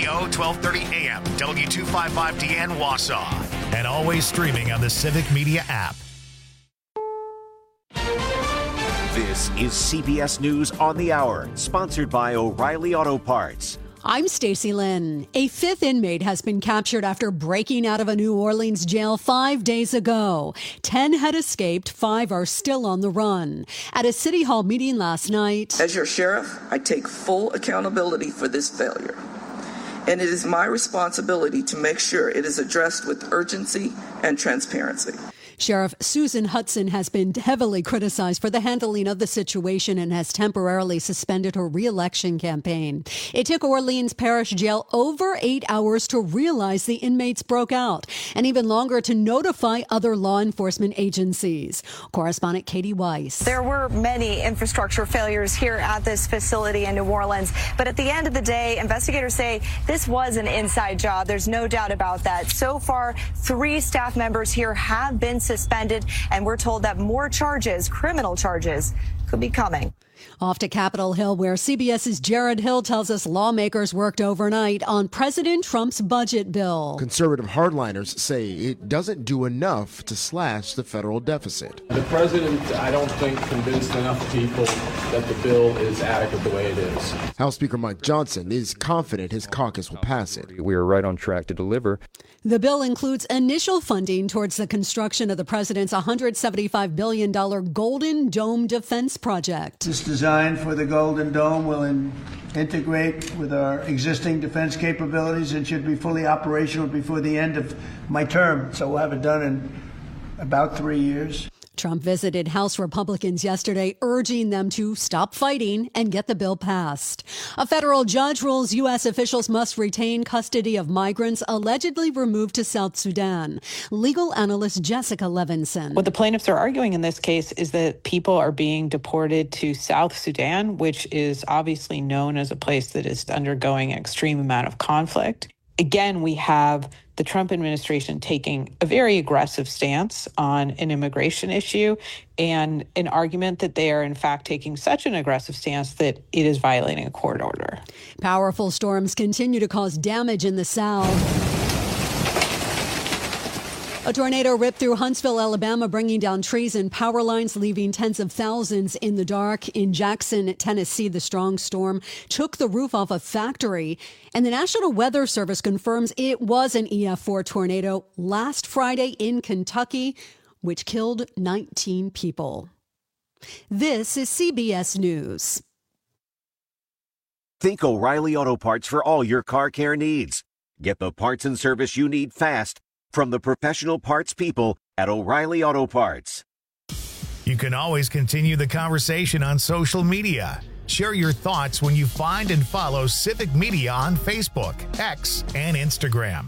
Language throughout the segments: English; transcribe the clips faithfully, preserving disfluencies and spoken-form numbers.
K O twelve thirty A M, W two fifty-five D N Wausau, and always streaming on the Civic Media app. This is C B S News on the Hour, sponsored by O'Reilly Auto Parts. I'm Stacey Lynn. A fifth inmate has been captured after breaking out of a New Orleans jail five days ago. Ten had escaped, five are still on the run. At a City Hall meeting last night, as your sheriff, I take full accountability for this failure. And it is my responsibility to make sure it is addressed with urgency and transparency. Sheriff Susan Hudson has been heavily criticized for the handling of the situation and has temporarily suspended her re-election campaign. It took Orleans Parish Jail over eight hours to realize the inmates broke out, and even longer to notify other law enforcement agencies. Correspondent Katie Weiss. There were many infrastructure failures here at this facility in New Orleans, but at the end of the day, investigators say this was an inside job. There's no doubt about that. So far, three staff members here have been suspended, and we're told that more charges, criminal charges, could be coming. Off to Capitol Hill, where CBS's Jared Hill tells us lawmakers worked overnight on President Trump's budget bill. Conservative hardliners say it doesn't do enough to slash the federal deficit. The president, I don't think, convinced enough people that the bill is adequate the way it is. House Speaker Mike Johnson is confident his caucus will pass it. We are right on track to deliver. The bill includes initial funding towards the construction of the president's one hundred seventy-five billion dollars Golden Dome defense project. This design for the Golden Dome will in- integrate with our existing defense capabilities and should be fully operational before the end of my term. So we'll have it done in about three years. Trump visited House Republicans yesterday, urging them to stop fighting and get the bill passed. A federal judge rules U S officials must retain custody of migrants allegedly removed to South Sudan. Legal analyst Jessica Levinson. What the plaintiffs are arguing in this case is that people are being deported to South Sudan, which is obviously known as a place that is undergoing an extreme amount of conflict. Again, we have the Trump administration taking a very aggressive stance on an immigration issue and an argument that they are, in fact, taking such an aggressive stance that it is violating a court order. Powerful storms continue to cause damage in the South. A tornado ripped through Huntsville, Alabama, bringing down trees and power lines, leaving tens of thousands in the dark. In Jackson, Tennessee, the strong storm took the roof off a factory. And the National Weather Service confirms it was an E F four tornado last Friday in Kentucky, which killed nineteen people. This is C B S News. Think O'Reilly Auto Parts for all your car care needs. Get the parts and service you need fast from the professional parts people at O'Reilly Auto Parts. You can always continue the conversation on social media. Share your thoughts when you find and follow Civic Media on Facebook, X, and Instagram.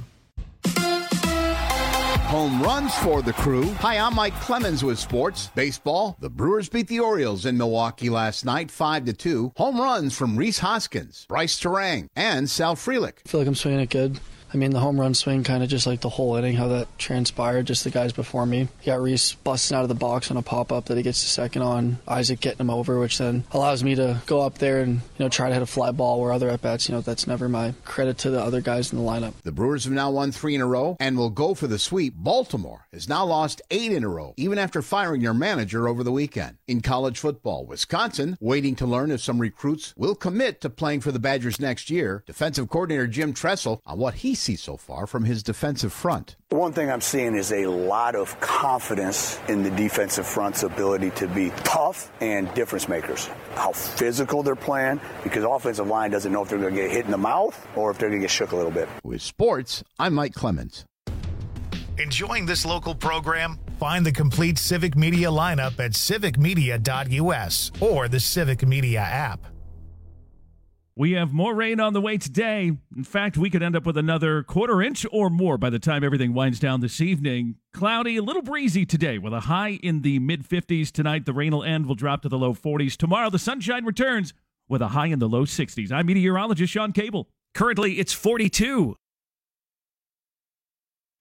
Home runs for the Crew. Hi, I'm Mike Clemens with sports. Baseball, the Brewers beat the Orioles in Milwaukee last night, five to two. Home runs from Rhys Hoskins, Bryce Terang, and Sal Frelick. I feel like I'm swinging it good. I mean, the home run swing kind of just like the whole inning, how that transpired, just the guys before me. You got Rhys busting out of the box on a pop-up that he gets the second on, Isaac getting him over, which then allows me to go up there and, you know, try to hit a fly ball where other at-bats, you know, that's never my credit to the other guys in the lineup. The Brewers have now won three in a row and will go for the sweep. Baltimore has now lost eight in a row, even after firing their manager over the weekend. In college football, Wisconsin waiting to learn if some recruits will commit to playing for the Badgers next year. Defensive coordinator Jim Tressel on what he sees so far from his defensive front. The one thing I'm seeing is a lot of confidence in the defensive front's ability to be tough and difference makers. How physical they're playing, because the offensive line doesn't know if they're going to get hit in the mouth or if they're going to get shook a little bit. With sports, I'm Mike Clemens. Enjoying this local program? Find the complete Civic Media lineup at civic media dot u s or the Civic Media app. We have more rain on the way today. In fact, we could end up with another quarter inch or more by the time everything winds down this evening. Cloudy, a little breezy today with a high in the mid-fifties. Tonight, the rain will end, will drop to the low forties. Tomorrow, the sunshine returns with a high in the low sixties. I'm meteorologist Sean Cable. Currently, it's forty-two.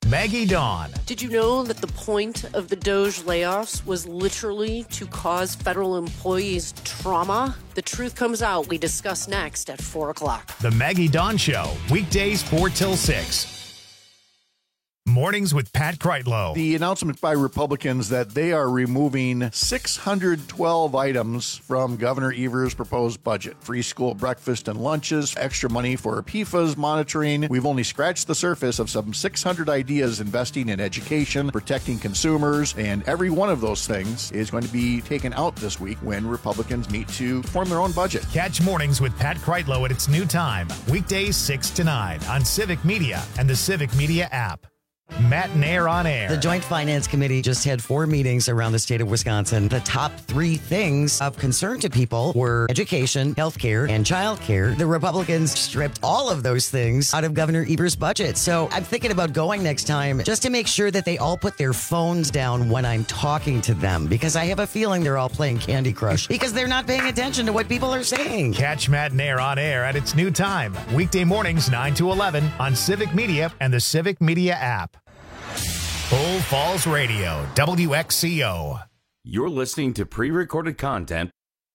Maggie Dawn. Did you know that the point of the Doge layoffs was literally to cause federal employees trauma? The truth comes out. We discuss next at four o'clock. The Maggie Dawn Show, weekdays four till six. Mornings with Pat Kreitlow. The announcement by Republicans that they are removing six hundred twelve items from Governor Evers' proposed budget. Free school breakfast and lunches, extra money for P F A S monitoring. We've only scratched the surface of some six hundred ideas investing in education, protecting consumers, and every one of those things is going to be taken out this week when Republicans meet to form their own budget. Catch Mornings with Pat Kreitlow at its new time, weekdays six to nine on Civic Media and the Civic Media app. Matt and Air on Air. The Joint Finance Committee just had four meetings around the state of Wisconsin. The top three things of concern to people were education, healthcare, and childcare. The Republicans stripped all of those things out of Governor Evers' budget. So I'm thinking about going next time just to make sure that they all put their phones down when I'm talking to them, because I have a feeling they're all playing Candy Crush because they're not paying attention to what people are saying. Catch Matt and Air on Air at its new time, weekday mornings nine to eleven on Civic Media and the Civic Media app. Full Falls Radio, W X C O. You're listening to pre-recorded content.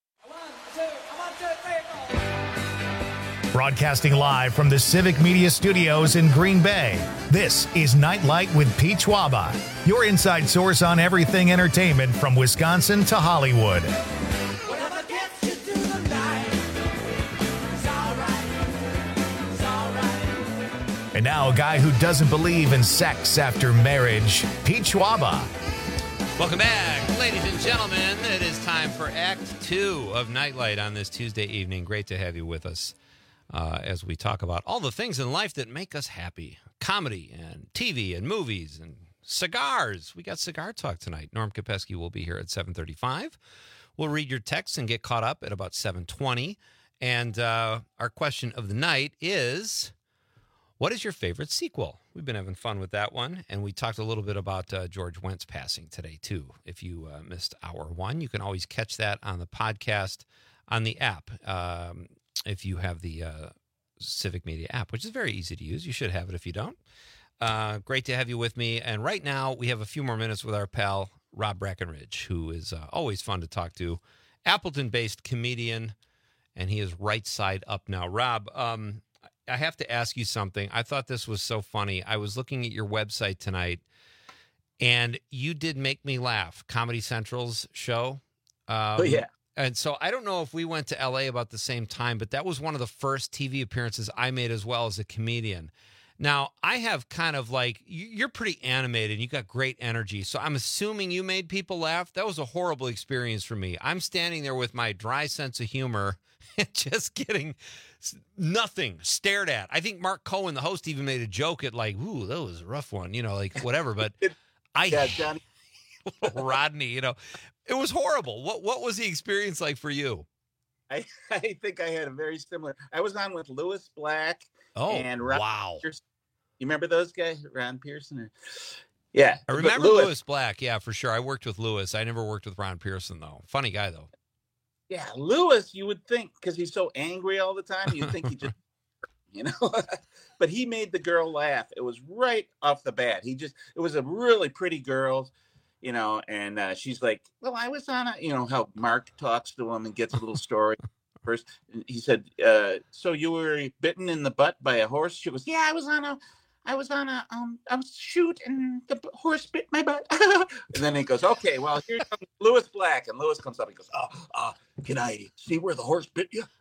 Broadcasting live from the Civic Media Studios in Green Bay, this is Nightlight with Pete Schwaba, your inside source on everything entertainment from Wisconsin to Hollywood. And now a guy who doesn't believe in sex after marriage, Pete Schwaba. Welcome back, ladies and gentlemen. It is time for Act Two of Nightlight on this Tuesday evening. Great to have you with us uh, as we talk about all the things in life that make us happy. Comedy and T V and movies and cigars. We got cigar talk tonight. Norm Kopesky will be here at seven thirty-five. We'll read your texts and get caught up at about seven twenty. And uh, our question of the night is... what is your favorite sequel? We've been having fun with that one, and we talked a little bit about uh, George Wentz passing today, too. If you uh, missed hour one, you can always catch that on the podcast on the app, um, if you have the uh, Civic Media app, which is very easy to use. You should have it if you don't. Uh, great to have you with me, and right now we have a few more minutes with our pal, Rob Brackenridge, who is uh, always fun to talk to, Appleton-based comedian, and he is right side up now. Rob, um... I have to ask you something. I thought this was so funny. I was looking at your website tonight, and you did make me laugh. Comedy Central's show. Um, oh, yeah. And so I don't know if we went to L A about the same time, but that was one of the first T V appearances I made as well as a comedian. Now, I have kind of like, you're pretty animated. You got great energy. So I'm assuming you made people laugh. That was a horrible experience for me. I'm standing there with my dry sense of humor and just getting nothing stared at. I think Mark Cohen, the host, even made a joke at like, ooh, that was a rough one, you know, like whatever. But I, yeah, Johnny. Rodney, you know, it was horrible. What what was the experience like for you? I, I think I had a very similar. I was on with Lewis Black. Oh, and Ron wow. Pearson. You remember those guys, Ron Pearson? Or... Yeah, I remember Lewis, Lewis Black. Yeah, for sure. I worked with Lewis. I never worked with Ron Pearson though. Funny guy though. Yeah, Lewis, you would think, because he's so angry all the time, you'd think he just, you know, but he made the girl laugh. It was right off the bat. He just, it was a really pretty girl, you know, and uh, she's like, well, I was on a, you know, how Mark talks to him and gets a little story. First, he said, uh, so you were bitten in the butt by a horse? She goes, yeah, I was on a, I was on a, um, a shoot and the horse bit my butt. And then he goes, okay, well, here's Lewis Black. And Lewis comes up and goes, oh, uh, can I see where the horse bit you?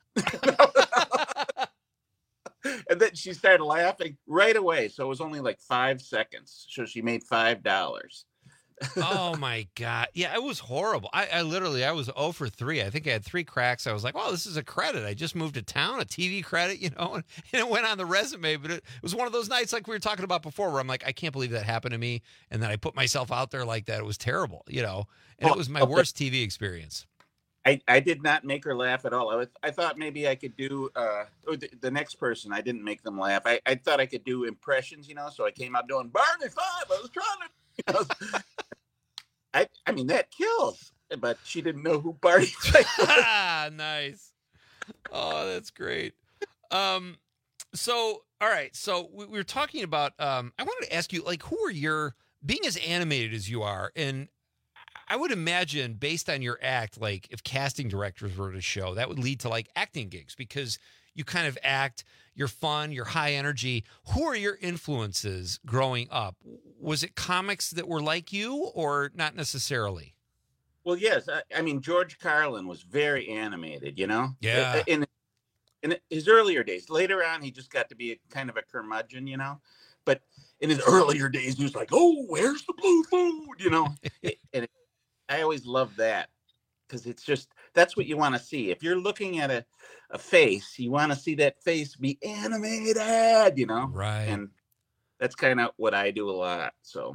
And then she started laughing right away. So it was only like five seconds. So she made five dollars. Oh my God. Yeah, it was horrible. I, I literally, I was oh for three. I think I had three cracks. I was like, oh, this is a credit. I just moved to town, a T V credit, you know, and, and it went on the resume. But it, it was one of those nights like we were talking about before where I'm like, I can't believe that happened to me. And then I put myself out there like that. It was terrible, you know, and it was my worst T V experience. I, I did not make her laugh at all. I was, I thought maybe I could do uh, the, the next person. I didn't make them laugh. I, I thought I could do impressions, you know, so I came out doing Barney Five. I was trying to, you know, I, I mean, that kills, but she didn't know who Barney Fife was. Nice. Oh, that's great. Um, so all right. So we, we were talking about, um, I wanted to ask you, like, who are your, being as animated as you are, and I would imagine based on your act, like if casting directors were to show, that would lead to like acting gigs because you kind of act, you're fun, you're high energy. Who are your influences growing up? Was it comics that were like you or not necessarily? Well, yes. I, I mean, George Carlin was very animated, you know? Yeah. In, in his earlier days. Later on, he just got to be a, kind of a curmudgeon, you know? But in his earlier days, he was like, oh, where's the blue food, you know? And it, I always love that because it's just, that's what you want to see. If you're looking at a, a face, you want to see that face be animated, you know? Right. And that's kind of what I do a lot. So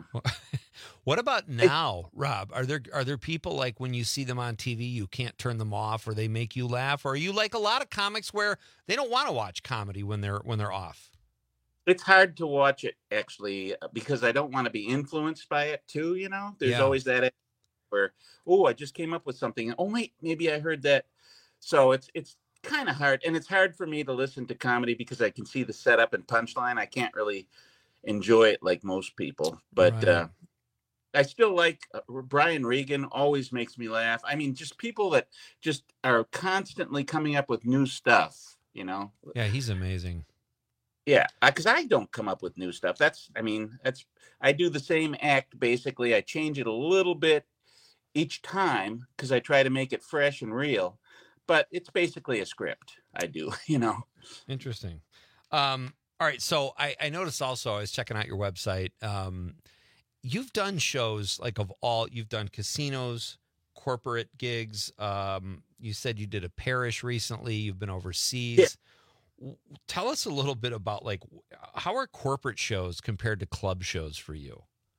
what about now, Rob? Are there, are there people like when you see them on T V, you can't turn them off or they make you laugh? Or are you like a lot of comics where they don't want to watch comedy when they're, when they're off? It's hard to watch it actually, because I don't want to be influenced by it too. You know, there's Yeah. always that where, oh, I just came up with something. Oh, wait, maybe I heard that. So it's it's kind of hard. And it's hard for me to listen to comedy because I can see the setup and punchline. I can't really enjoy it like most people. But Right. uh, I still like uh, Brian Regan, always makes me laugh. I mean, just people that just are constantly coming up with new stuff, you know? Yeah, he's amazing. Yeah, because I don't come up with new stuff. That's, I mean, that's, I do the same act basically. I change it a little bit each time because I try to make it fresh and real, but it's basically a script I do, you know. Interesting. Um, all right, so I, I noticed also, I was checking out your website, um, you've done shows like of all, you've done casinos, corporate gigs. Um, you said you did a parish recently. You've been overseas. Yeah. Tell us a little bit about like, how are corporate shows compared to club shows for you?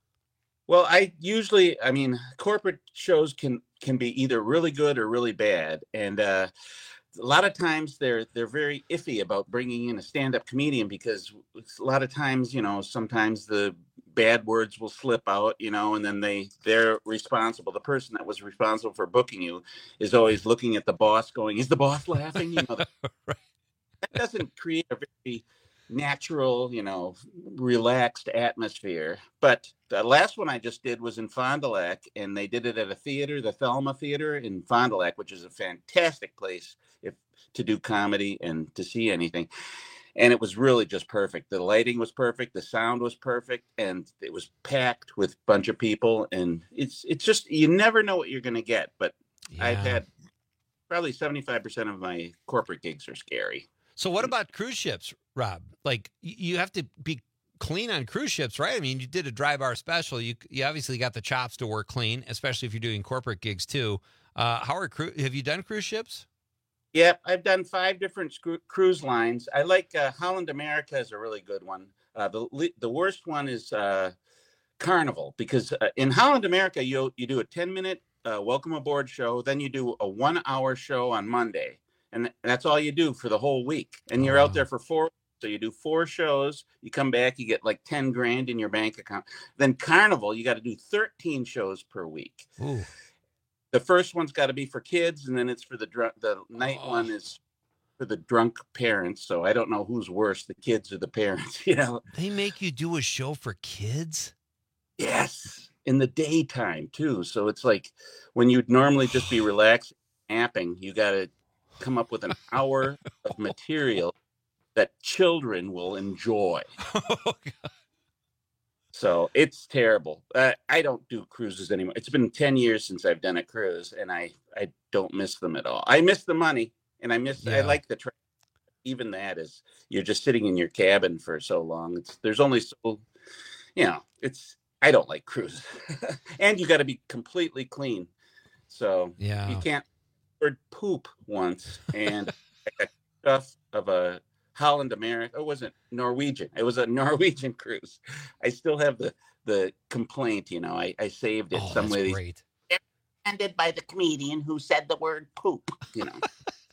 Well, I usually, I mean, corporate shows can can be either really good or really bad, and uh, a lot of times they're they're very iffy about bringing in a stand-up comedian because a lot of times, you know, sometimes the bad words will slip out, you know, and then they they're responsible. The person that was responsible for booking you is always looking at the boss, going, "Is the boss laughing?" You know, right. That doesn't create a very natural, you know, relaxed atmosphere. But the last one I just did was in Fond du Lac, and they did it at a theater, the Thelma Theater in Fond du Lac, which is a fantastic place if to do comedy and to see anything. And it was really just perfect. The lighting was perfect, the sound was perfect, and it was packed with a bunch of people. And it's it's just, you never know what you're going to get. But Yeah. I've had probably seventy-five percent of my corporate gigs are scary. So what about cruise ships, Rob? Like y- you have to be clean on cruise ships, right? I mean, you did a dry bar special. You you obviously got the chops to work clean, especially if you're doing corporate gigs too. Uh, how are cru- have you done cruise ships? Yep, I've done five different scru- cruise lines. I like uh, Holland America is a really good one. Uh, the le- the worst one is uh, Carnival, because uh, in Holland America you you do a ten minute uh, welcome aboard show, then you do a one hour show on Monday, and that's all you do for the whole week. And you're out there for four. So you do four shows, you come back, you get like ten grand in your bank account. Then Carnival, you got to do thirteen shows per week. Ooh. The first one's got to be for kids, and then it's for the drunk. The night Oh. one is for the drunk parents. So I don't know who's worse, the kids or the parents. You know? They make you do a show for kids? Yes, in the daytime too. So it's like when you'd normally just be relaxing, napping, you got to come up with an hour of material that children will enjoy. So it's terrible. Uh, I don't do cruises anymore. It's been ten years since I've done a cruise, and I, I don't miss them at all. I miss the money, and I miss, I Yeah. like the, tra- even that is, you're just sitting in your cabin for so long. It's, there's only so, you know, it's, I don't like cruises. And you got to be completely clean. So Yeah. you can't heard poop once, and I got stuff of a Holland America. It wasn't Norwegian. It was a Norwegian cruise. I still have the the complaint. You know, I, I saved it Oh, some that's way. great. Ended by the comedian who said the word poop. You know.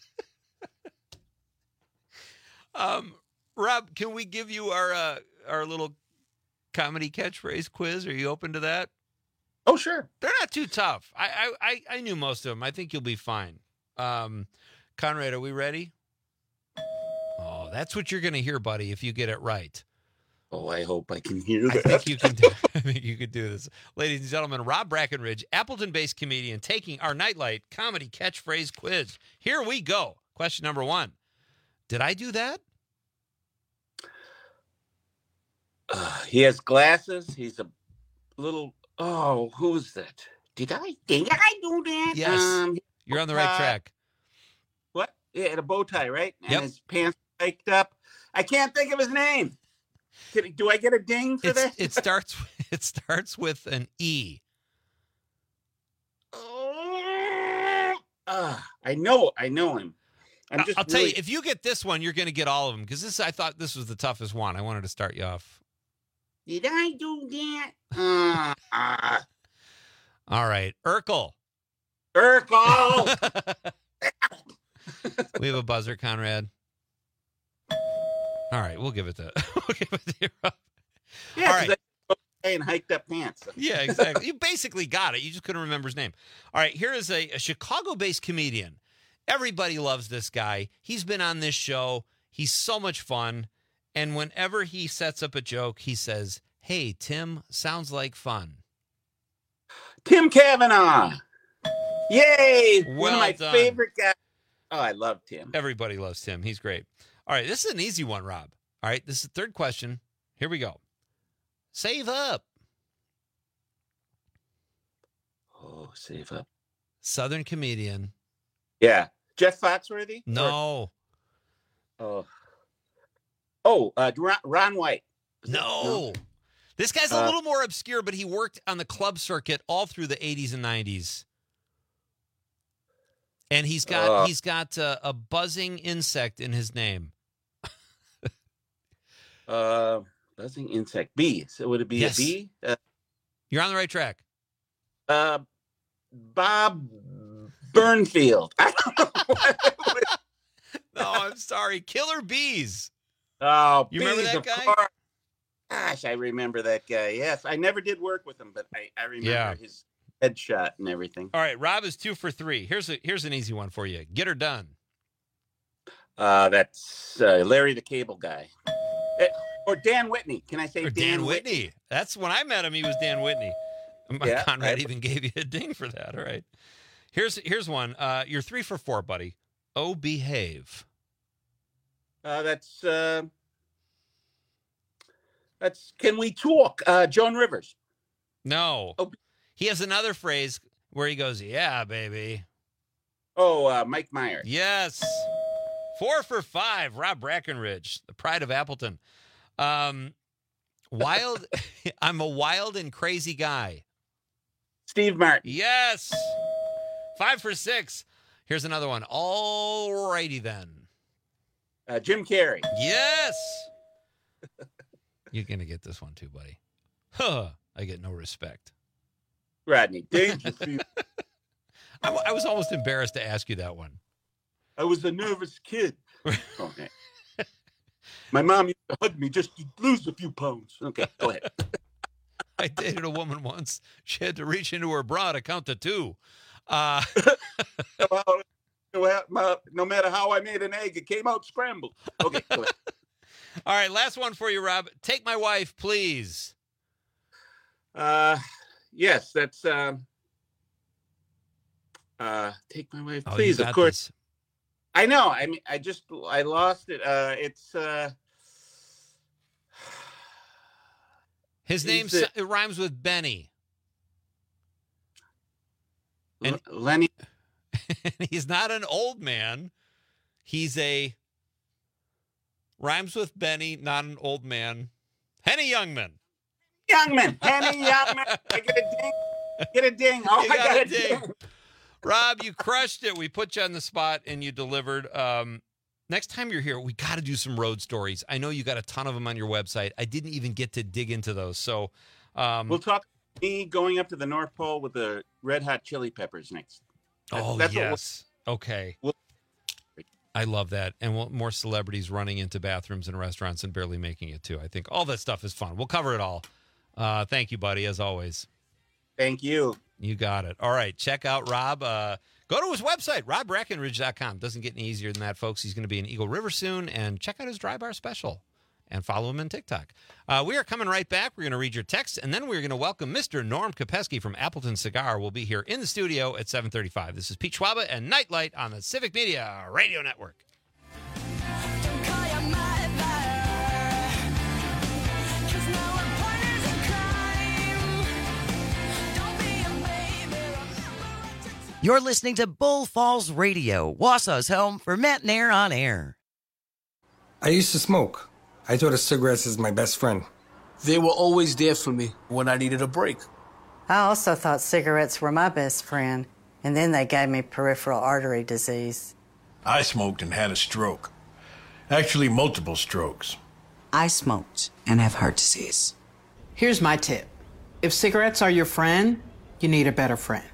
Um, Rob, can we give you our uh, our little comedy catchphrase quiz? Are you open to that? Oh, sure. They're not too tough. I I I, I knew most of them. I think you'll be fine. Um, Conrad, are we ready? Oh, That's what you're going to hear, buddy, if you get it right. Oh, I hope I can hear that. I think you can do, I think you could do this. Ladies and gentlemen, Rob Brackenridge, Appleton-based comedian, taking our Nightlight comedy catchphrase quiz. Here we go. Question number one. Did I do that? Uh, he has glasses. He's a little, oh, who's that? Did I, did I do that? Yes. Um, You're on the right uh, track. What? Yeah, had a bow tie, right? And Yep. his pants hiked up. I can't think of his name. Can, do I get a ding for It's, that? it starts it starts with an E. Uh, I know, I know him. I'm just I'll tell really- you, if you get this one, you're going to get all of them because this I thought this was the toughest one. I wanted to start you off. Did I do that? Uh, All right, Urkel. Urkel. We have a buzzer, Conrad. All right, we'll give it to. We'll give it to you, Rob. Yeah, All right. and hiked up pants. Yeah, exactly. You basically got it. You just couldn't remember his name. All right, here is a, a Chicago-based comedian. Everybody loves this guy. He's been on this show. He's so much fun. And whenever he sets up a joke, he says, "Hey, Tim, sounds like fun." Tim Kavanaugh. Yay! One Well of my done. favorite guys. Oh, I love Tim. Everybody loves Tim. He's great. All right, this is an easy one, Rob. All right, this is the third question. Here we go. Save up. Oh, save up. Southern comedian. Yeah. Jeff Foxworthy? No. Or, oh. Oh, uh, Ron, Ron White. No. This guy's a Uh, little more obscure, but he worked on the club circuit all through the eighties and nineties. And he's got Uh. he's got uh, a buzzing insect in his name. Uh, buzzing insect. Bee. So would it be Yes. a bee? Uh, You're on the right track. uh, Bob Burnfield. No, I'm sorry. Killer Bees. Oh, You remember bees, that of guy? course. Gosh, I remember that guy. Yes, I never did work with him, but I, I remember Yeah. his headshot and everything. All right, Rob is two for three. Here's a here's an easy one for you. Get her done. Uh, that's uh, Larry the Cable Guy. Eh, or Dan Whitney. Can I say Or Dan, Dan Whitney. That's when I met him. He was Dan Whitney. Yeah, Conrad I- even gave you a ding for that. All right. Here's here's one. Uh, you're three for four, buddy. Oh, behave. Uh, that's uh, that's. Can we talk? Uh, Joan Rivers. No. Oh. He has another phrase where he goes, "Yeah, baby." Oh, uh, Mike Myers. Yes. Four for five. Rob Brackenridge, the pride of Appleton. Um, wild. I'm a wild and crazy guy. Steve Martin. Yes. Five for six. Here's another one. All righty then. Uh, Jim Carrey. Yes. You're going to get this one too, buddy. Huh. I get no respect. Rodney Dangerfield. I, w- I was almost embarrassed to ask you that one. I was a nervous kid. Okay. My mom used to hug me just to lose a few pounds. Okay, go ahead. I dated a woman once. She had to reach into her bra to count to two. Uh, No matter how I made an egg, it came out scrambled. Okay, go ahead. all right, last one for you, Rob. Take my wife, please. Uh, yes, that's um, uh, take my wife, Oh, you please. Of got course, this. I know. I mean, I just I lost it. Uh, it's uh, His name He's a- s- it rhymes with Benny. L- Lenny. He's not an old man. He's a rhymes with Benny, not an old man. Henny Youngman. Youngman, Henny Youngman. I get a ding. Get a ding. Oh, You I got got a a ding. ding. Rob, you crushed it. We put you on the spot and you delivered. Um, next time you're here, we got to do some road stories. I know you got a ton of them on your website. I didn't even get to dig into those. So um, We'll talk me going up to the North Pole with the Red Hot Chili Peppers next. That's- oh, that's what we'll- yes. Okay. We'll- I love that. And we'll, more celebrities running into bathrooms and restaurants and barely making it, too. I think all that stuff is fun. We'll cover it all. Uh, thank you, buddy, as always. Thank you. You got it. All right. Check out Rob. Uh, Go to his website, rob breckenridge dot com. Doesn't get any easier than that, folks. He's going to be in Eagle River soon, and check out his dry bar special and follow him on TikTok. Uh, we are coming right back. We're going to read your texts, and then we're going to welcome Mister Norm Kopeski from Appleton Cigar. We'll be here in the studio at seven thirty-five. This is Pete Schwaba and Nightlight on the Civic Media Radio Network. You're listening to Bull Falls Radio, Wausau's home for Matt Nair on air. I used to smoke. I thought of cigarettes as my best friend. They were always there for me when I needed a break. I also thought cigarettes were my best friend, and then they gave me peripheral artery disease. I smoked and had a stroke. Actually, multiple strokes. I smoked and have heart disease. Here's my tip. If cigarettes are your friend, you need a better friend.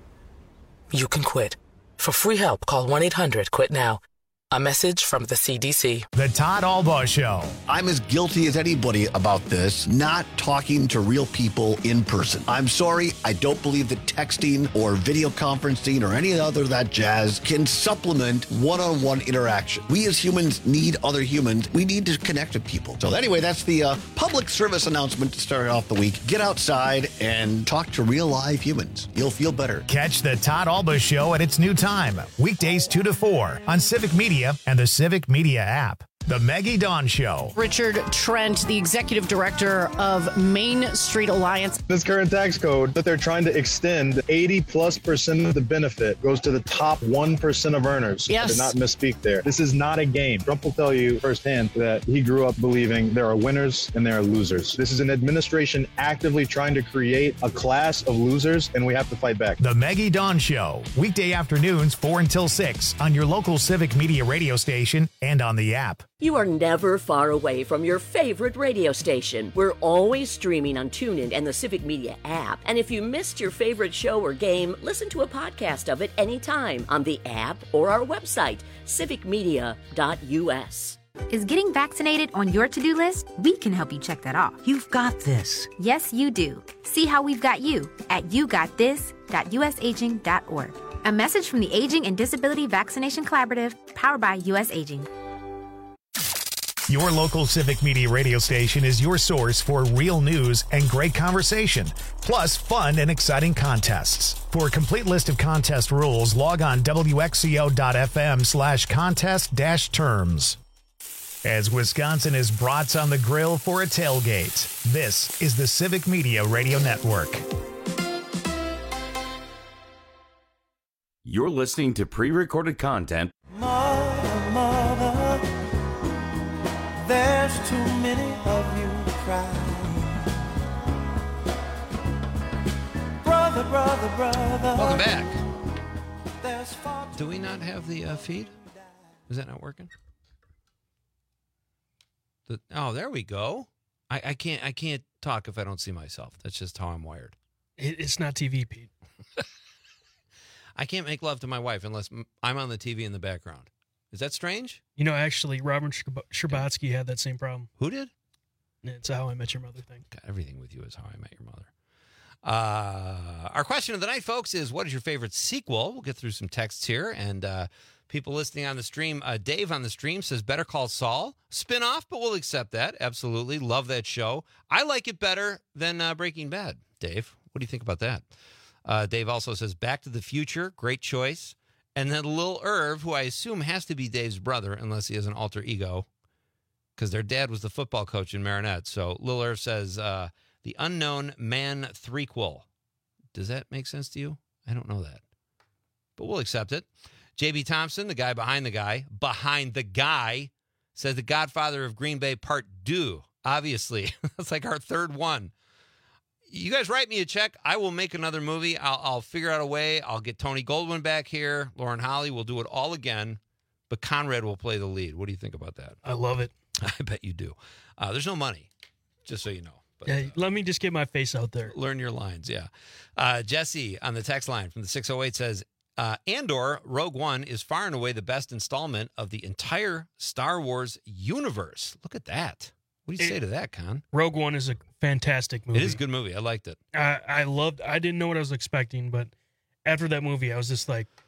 You can quit. For free help, call one eight hundred quit now. A message from the C D C. The Todd Albaugh Show. I'm as guilty as anybody about this, not talking to real people in person. I'm sorry, I don't believe that texting or video conferencing or any other of that jazz can supplement one-on-one interaction. We as humans need other humans. We need to connect with people. So anyway, that's the uh, public service announcement to start off the week. Get outside and talk to real live humans. You'll feel better. Catch the Todd Albaugh Show at its new time, weekdays two to four on Civic Media and the Civic Media app. The Maggie Dawn Show. Richard Trent, the executive director of Main Street Alliance. This current tax code that they're trying to extend, eighty plus percent of the benefit goes to the top one percent of earners. Yes. I did not misspeak there. This is not a game. Trump will tell you firsthand that he grew up believing there are winners and there are losers. This is an administration actively trying to create a class of losers, and we have to fight back. The Maggie Dawn Show, weekday afternoons four until six on your local Civic Media radio station and on the app. You are never far away from your favorite radio station. We're always streaming on TuneIn and the Civic Media app. And if you missed your favorite show or game, listen to a podcast of it anytime on the app or our website, civic media dot u s. Is getting vaccinated on your to-do list? We can help you check that off. You've got this. Yes, you do. See how we've got you at you got this dot u s aging dot org. A message from the Aging and Disability Vaccination Collaborative, powered by U S Aging. Your local Civic Media radio station is your source for real news and great conversation, plus fun and exciting contests. For a complete list of contest rules, log on w x c o dot f m slash contest dash terms. As Wisconsin is brats on the grill for a tailgate, this is the Civic Media Radio Network. You're listening to pre-recorded content. Mother, mother, there's too many of you crying. Brother, brother, brother. Welcome back. Do we not have the uh, feed? Is that not working? The, oh, there we go. I, I can't. I can't talk if I don't see myself. That's just how I'm wired. It, it's not T V, Pete. I can't make love to my wife unless I'm on the T V in the background. Is that strange? You know, actually, Robert Scherbatsky had that same problem. Who did? It's a How I Met Your Mother thing. God, everything with you is How I Met Your Mother. Uh, our question of the night, folks, is what is your favorite sequel? We'll get through some texts here. And uh, people listening on the stream, uh, Dave on the stream says Better Call Saul. Spinoff, but we'll accept that. Absolutely. Love that show. I like it better than uh, Breaking Bad. Dave, what do you think about that? Uh, Dave also says Back to the Future. Great choice. And then Lil Irv, who I assume has to be Dave's brother, unless he has an alter ego, because their dad was the football coach in Marinette. So Lil Irv says uh, The Unknown Man threequel. Does that make sense to you? I don't know that. But we'll accept it. J B Thompson, the guy behind the guy, behind the guy, says The Godfather of Green Bay Part Deux. Obviously. That's like our third one. You guys write me a check. I will make another movie. I'll, I'll figure out a way. I'll get Tony Goldwyn back here. Lauren Holly. We'll do it all again. But Conrad will play the lead. What do you think about that? I love it. I bet you do. Uh, there's no money, just so you know. But, yeah, uh, let me just get my face out there. Learn your lines, yeah. Uh, Jesse on the text line from the six oh eight says, uh, Andor Rogue One is far and away the best installment of the entire Star Wars universe. Look at that. What do you it, say to that, Con? Rogue One is a fantastic movie. It is a good movie. I liked it. I, I loved I didn't know what I was expecting, but after that movie, I was just like,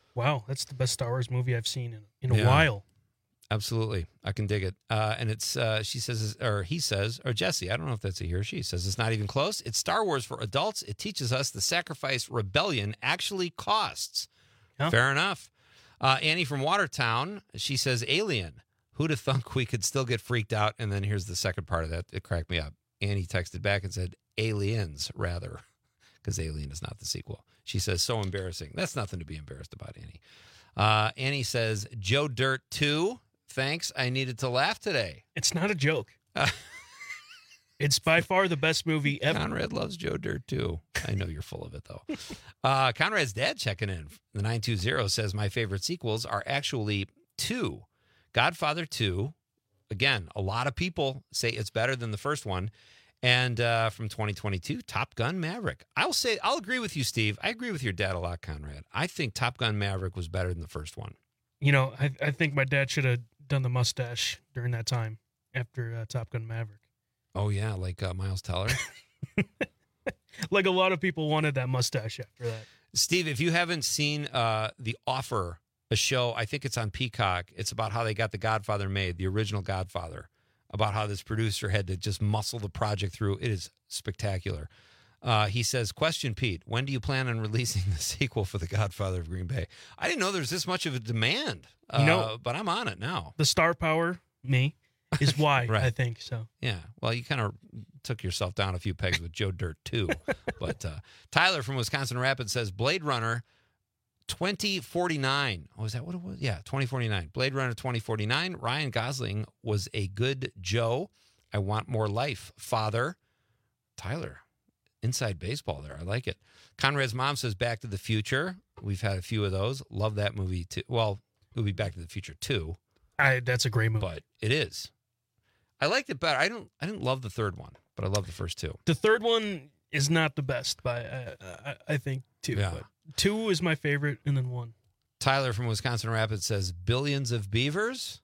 Wow, that's the best Star Wars movie I've seen in, in a Yeah. while. Absolutely. I can dig it. Uh, and it's, uh, she says, or he says, or Jesse, I don't know if that's a he or she, says it's not even close. It's Star Wars for adults. It teaches us the sacrifice rebellion actually costs. Huh? Fair enough. Uh, Annie from Watertown, she says, Alien. Who'd have thunk we could still get freaked out? And then here's the second part of that. It cracked me up. Annie texted back and said, Aliens, rather, because Alien is not the sequel. She says, so embarrassing. That's nothing to be embarrassed about, Annie. Uh, Annie says, Joe Dirt two. Thanks. I needed to laugh today. It's not a joke. It's by far the best movie ever. Conrad loves Joe Dirt too. I know you're full of it, though. Uh, Conrad's dad checking in. The nine two zero says, my favorite sequels are actually two. Godfather two. Again, a lot of people say it's better than the first one. And uh, from twenty twenty-two, Top Gun Maverick. I'll say, I'll agree with you, Steve. I agree with your dad a lot, Conrad. I think Top Gun Maverick was better than the first one. You know, I, I think my dad should have done the mustache during that time after uh, Top Gun Maverick. Oh, yeah, like uh, Miles Teller. Like a lot of people wanted that mustache after that. Steve, if you haven't seen uh, The Offer, a show, I think it's on Peacock. It's about how they got The Godfather made, the original Godfather, about how this producer had to just muscle the project through. It is spectacular. Uh, he says, question, Pete, when do you plan on releasing the sequel for The Godfather of Green Bay? I didn't know there's this much of a demand, uh, You know, but I'm on it now. The star power, me, is why, Right. I think so. Yeah, well, you kind of took yourself down a few pegs with Joe Dirt, too. But uh, Tyler from Wisconsin Rapids says, Blade Runner twenty forty-nine. Oh, is that what it was? Yeah, twenty forty-nine. Blade Runner twenty forty-nine. Ryan Gosling was a good Joe. I want more life, father. Tyler, inside baseball there. I like it. Conrad's mom says Back to the Future. We've had a few of those. Love that movie, too. Well, it would be Back to the Future two. I, that's a great movie. But it is. I liked it better. I don't. I didn't love the third one, but I love the first two. The third one is not the best, by uh, I, I think two. Yeah. But two is my favorite, and then one. Tyler from Wisconsin Rapids says billions of beavers.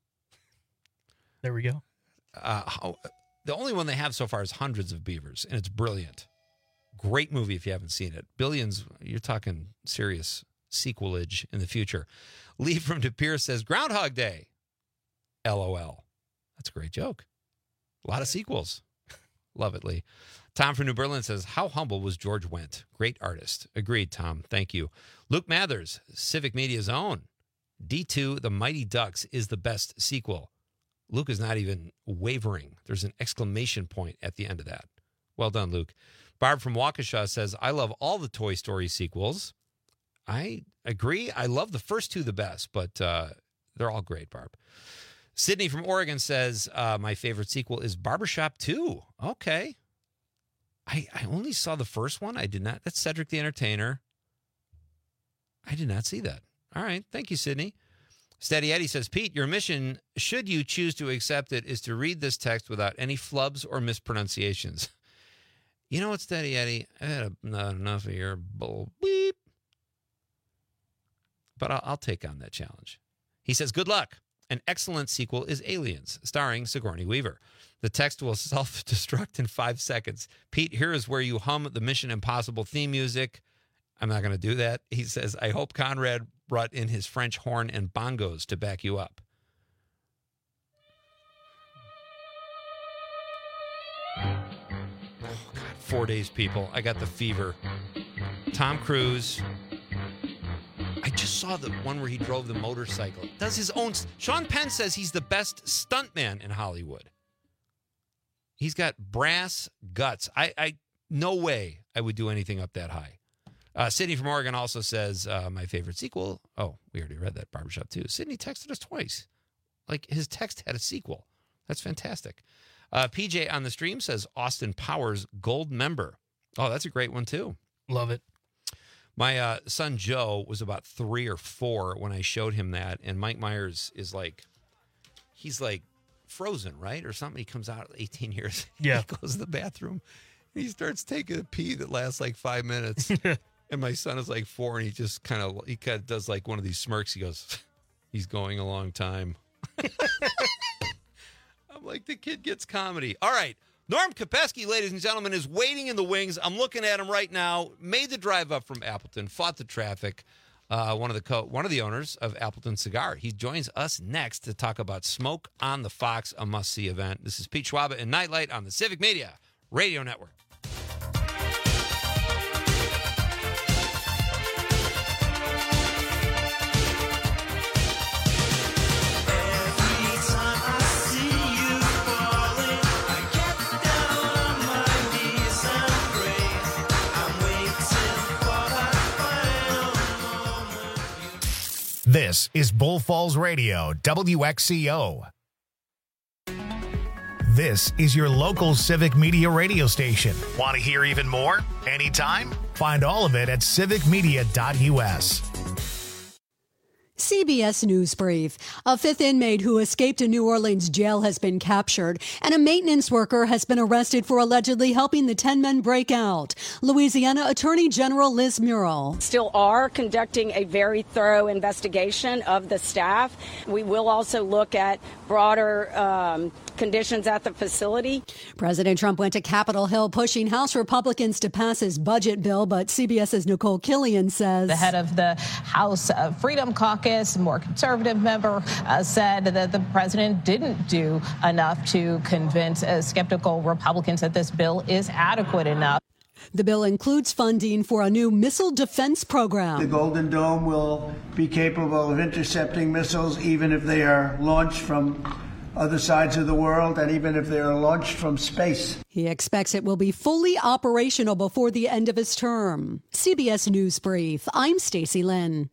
There we go. Uh, how, the only one they have so far is Hundreds of Beavers, and it's brilliant. Great movie if you haven't seen it. Billions, you're talking serious sequelage in the future. Lee from De Pere says Groundhog Day. LOL. That's a great joke. A lot of sequels. Love it, Lee. Tom from New Berlin says, how humble was George Wendt? Great artist. Agreed, Tom. Thank you. Luke Mathers, Civic Media's own. D two, The Mighty Ducks is the best sequel. Luke is not even wavering. There's an exclamation point at the end of that. Well done, Luke. Barb from Waukesha says, I love all the Toy Story sequels. I agree. I love the first two the best, but uh, they're all great, Barb. Sydney from Oregon says, uh, my favorite sequel is Barbershop two. Okay. I, I only saw the first one. I did not. That's Cedric the Entertainer. I did not see that. All right. Thank you, Sydney. Steady Eddie says, Pete, your mission, should you choose to accept it, is to read this text without any flubs or mispronunciations. You know what, Steady Eddie? I had not enough of your bull beep. But I'll, I'll take on that challenge. He says, good luck. An excellent sequel is Aliens, starring Sigourney Weaver. The text will self-destruct in five seconds. Pete, here is where you hum the Mission Impossible theme music. I'm not going to do that. He says, I hope Conrad brought in his French horn and bongos to back you up. Oh, God, four days, people. I got the fever. Tom Cruise. I just saw the one where he drove the motorcycle. Does his own. Sean Penn says he's the best stuntman in Hollywood. He's got brass guts. I, I no way I would do anything up that high. Uh, Sydney from Oregon also says, uh, my favorite sequel. Oh, we already read that, Barbershop two. Sydney texted us twice. Like, his text had a sequel. That's fantastic. Uh, P J on the stream says, Austin Powers Gold Member. Oh, that's a great one, too. Love it. My uh, son Joe was about three or four when I showed him that, and Mike Myers is like, he's like frozen, right? Or something. He comes out at eighteen years. Yeah. He goes to the bathroom, and he starts taking a pee that lasts like five minutes. And my son is like four, and he just kind of, he kind of does like one of these smirks. He goes, he's going a long time. I'm like, the kid gets comedy. All right. Norm Kopeski, ladies and gentlemen, is waiting in the wings. I'm looking at him right now. Made the drive up from Appleton, fought the traffic. uh, one of the co- one of the owners of Appleton Cigar. He joins us next to talk about Smoke on the Fox, a must-see event. This is Pete Schwaba and Nightlight on the Civic Media Radio Network. This is Bull Falls Radio, W X C O. This is your local Civic Media radio station. Want to hear even more? Anytime? Find all of it at civic media dot U S. C B S News Brief. A fifth inmate who escaped a New Orleans jail has been captured, and a maintenance worker has been arrested for allegedly helping the ten men break out. Louisiana Attorney General Liz Murrill. Still are conducting a very thorough investigation of the staff. We will also look at broader um, conditions at the facility. President Trump went to Capitol Hill pushing House Republicans to pass his budget bill, but CBS's Nicole Killian says the head of the House uh, Freedom Caucus, a more conservative member, uh, said that the president didn't do enough to convince uh, skeptical Republicans that this bill is adequate enough. The bill includes funding for a new missile defense program. The Golden Dome will be capable of intercepting missiles even if they are launched from other sides of the world and even if they are launched from space. He expects it will be fully operational before the end of his term. C B S News Brief. I'm Stacey Lynn.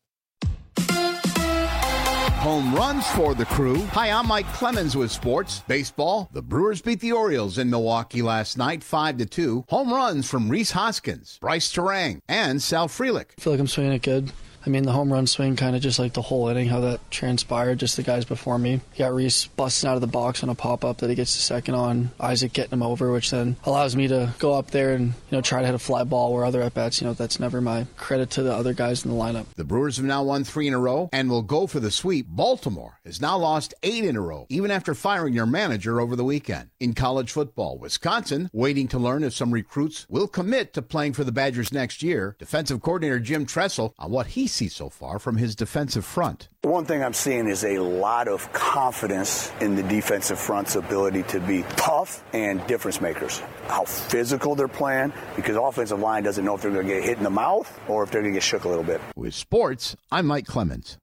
Home runs for the Crew. Hi, I'm Mike Clemens with sports. Baseball, the Brewers beat the Orioles in Milwaukee last night, five to two. Home runs from Rhys Hoskins, Bryce Terang, and Sal Frelick. I feel like I'm swinging it good. I mean, the home run swing, kind of just like the whole inning, how that transpired, just the guys before me. You got Rhys busting out of the box on a pop-up that he gets to second on, Isaac getting him over, which then allows me to go up there and, you know, try to hit a fly ball where other at-bats, you know, that's never my credit to the other guys in the lineup. The Brewers have now won three in a row and will go for the sweep. Baltimore has now lost eight in a row, even after firing their manager over the weekend. In college football, Wisconsin waiting to learn if some recruits will commit to playing for the Badgers next year. Defensive coordinator Jim Tressel on what he sees so far from his defensive front. One thing I'm seeing is a lot of confidence in the defensive front's ability to be tough and difference makers. How physical they're playing, because the offensive line doesn't know if they're going to get hit in the mouth or if they're going to get shook a little bit. With sports, I'm Mike Clemens.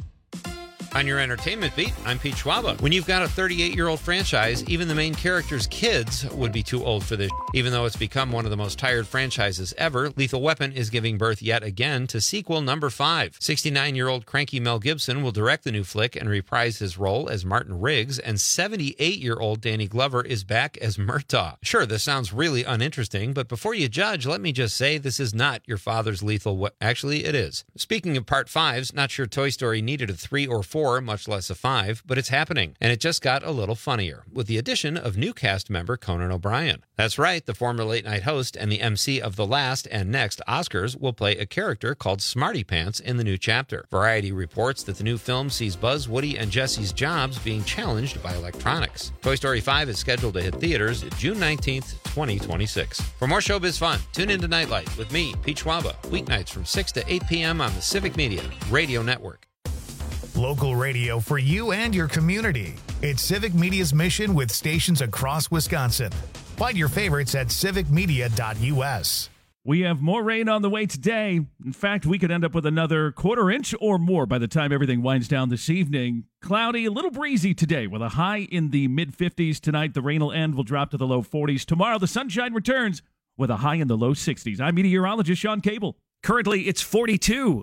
On your entertainment beat, I'm Pete Schwaba. When you've got a thirty-eight-year-old franchise, even the main character's kids would be too old for this. Even though it's become one of the most tired franchises ever, Lethal Weapon is giving birth yet again to sequel number five. sixty-nine-year-old cranky Mel Gibson will direct the new flick and reprise his role as Martin Riggs, and seventy-eight-year-old Danny Glover is back as Murtaugh. Sure, this sounds really uninteresting, but before you judge, let me just say this is not your father's Lethal Weapon. Actually, it is. Speaking of part fives, not sure Toy Story needed a three or four, much less a five, but it's happening, and it just got a little funnier with the addition of new cast member Conan O'Brien. That's right, the former late-night host and the M C of the last and next Oscars will play a character called Smarty Pants in the new chapter. Variety reports that the new film sees Buzz, Woody, and Jesse's jobs being challenged by electronics. Toy Story five is scheduled to hit theaters June nineteenth, twenty twenty-six. For more showbiz fun, tune into Nightlight with me, Pete Schwaba, weeknights from six to eight p.m. on the Civic Media Radio Network. Local radio for you and your community. It's Civic Media's mission with stations across Wisconsin. Find your favorites at civic media dot U S. We have more rain on the way today. In fact, we could end up with another quarter inch or more by the time everything winds down this evening. Cloudy, a little breezy today with a high in the mid fifties. Tonight, the rain will end, will drop to the low forties. Tomorrow, the sunshine returns with a high in the low sixties. I'm meteorologist Sean Cable. Currently, it's forty-two.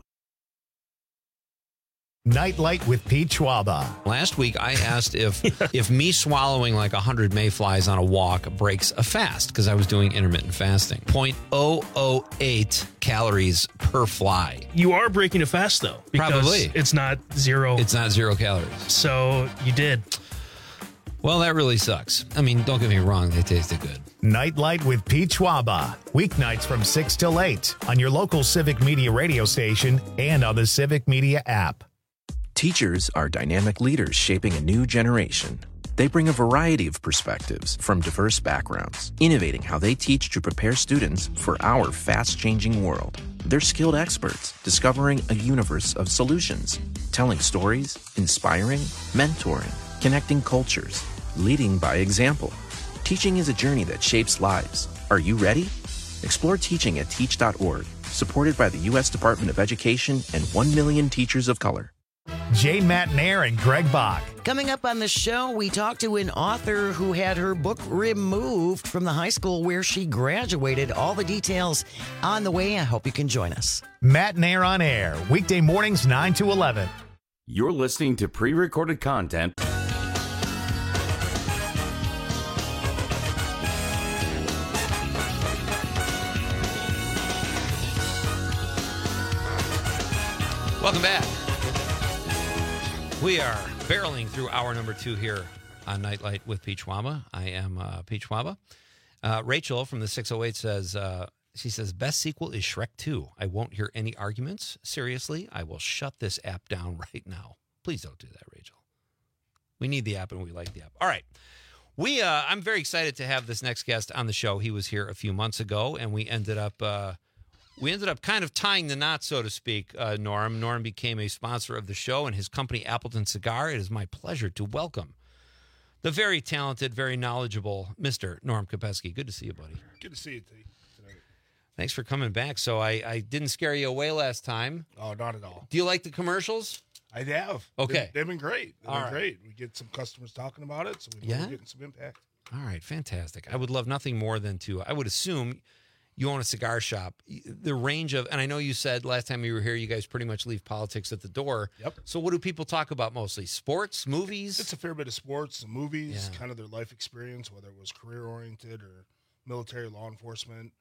Nightlight with Pete Schwaba. Last week, I asked if if me swallowing like one hundred mayflies on a walk breaks a fast, because I was doing intermittent fasting. zero point zero zero eight calories per fly. You are breaking a fast, though. Because Probably. It's not zero. It's not zero calories. So you did. Well, that really sucks. I mean, don't get me wrong. They tasted good. Nightlight with Pete Schwaba. Weeknights from six till eight on your local Civic Media radio station and on the Civic Media app. Teachers are dynamic leaders shaping a new generation. They bring a variety of perspectives from diverse backgrounds, innovating how they teach to prepare students for our fast-changing world. They're skilled experts discovering a universe of solutions, telling stories, inspiring, mentoring, connecting cultures, leading by example. Teaching is a journey that shapes lives. Are you ready? Explore teaching at teach dot org, supported by the U S Department of Education and one million teachers of color. Jay Matnair and Greg Bach. Coming up on the show, we talk to an author who had her book removed from the high school where she graduated. All the details on the way. I hope you can join us. Matnair on air, weekday mornings nine to eleven. You're listening to pre-recorded content. Welcome back. We are barreling through hour number two here on Nightlight with Pete Schwaba. I am uh, Pete Schwaba. Uh, Rachel from the six oh eight says, uh, she says, best sequel is Shrek two. I won't hear any arguments. Seriously, I will shut this app down right now. Please don't do that, Rachel. We need the app and we like the app. All right. We, uh, I'm very excited to have this next guest on the show. He was here a few months ago, and we ended up... Uh, We ended up kind of tying the knot, so to speak, uh, Norm. Norm became a sponsor of the show and his company, Appleton Cigar. It is my pleasure to welcome the very talented, very knowledgeable Mister Norm Kopecky. Good to see you, buddy. Good to see you, T. Tonight. Thanks for coming back. So I, I didn't scare you away last time. Oh, not at all. Do you like the commercials? I have. Okay. They've, they've been great. They've All been right. great. We get some customers talking about it, so we're Yeah? getting some impact. All right, fantastic. I would love nothing more than to, I would assume you own a cigar shop. The range of, and I know you said last time you were here, you guys pretty much leave politics at the door. Yep. So what do people talk about mostly? Sports, movies? It's a fair bit of sports, some movies, Yeah. kind of their life experience, whether it was career-oriented or military, law enforcement,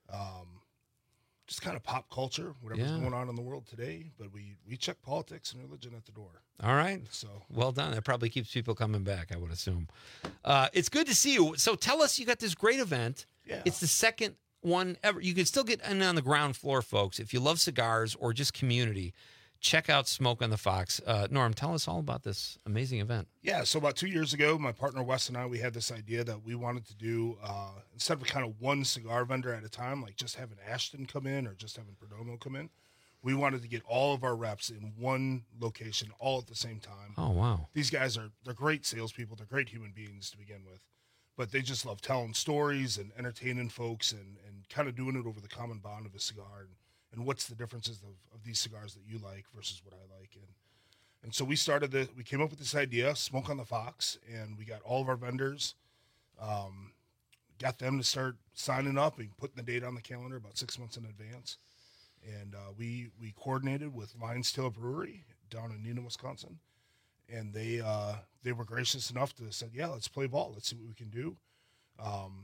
um, just kind of pop culture, whatever's Yeah. going on in the world today. But we, we check politics and religion at the door. All right. So Well done. That probably keeps people coming back, I would assume. Uh, it's good to see you. So tell us, you got this great event. Yeah. It's the second one ever. You can still get in on the ground floor, folks. If you love cigars or just community, check out Smoke on the Fox. Uh, Norm, tell us all about this amazing event. Yeah, so about two years ago, my partner Wes and I, we had this idea that we wanted to do, uh, instead of kind of one cigar vendor at a time, like just having Ashton come in or just having Perdomo come in, we wanted to get all of our reps in one location all at the same time. Oh, wow. These guys are, they're great salespeople. They're great human beings to begin with. But they just love telling stories and entertaining folks and, and kind of doing it over the common bond of a cigar and, and what's the differences of, of these cigars that you like versus what I like. And and so we started the, we came up with this idea, Smoke on the Fox, and we got all of our vendors, um, got them to start signing up and putting the date on the calendar about six months in advance. And uh, we, we coordinated with Lion's Tail Brewery down in Neenah, Wisconsin. And they uh, they were gracious enough to say, yeah, let's play ball. Let's see what we can do. Um,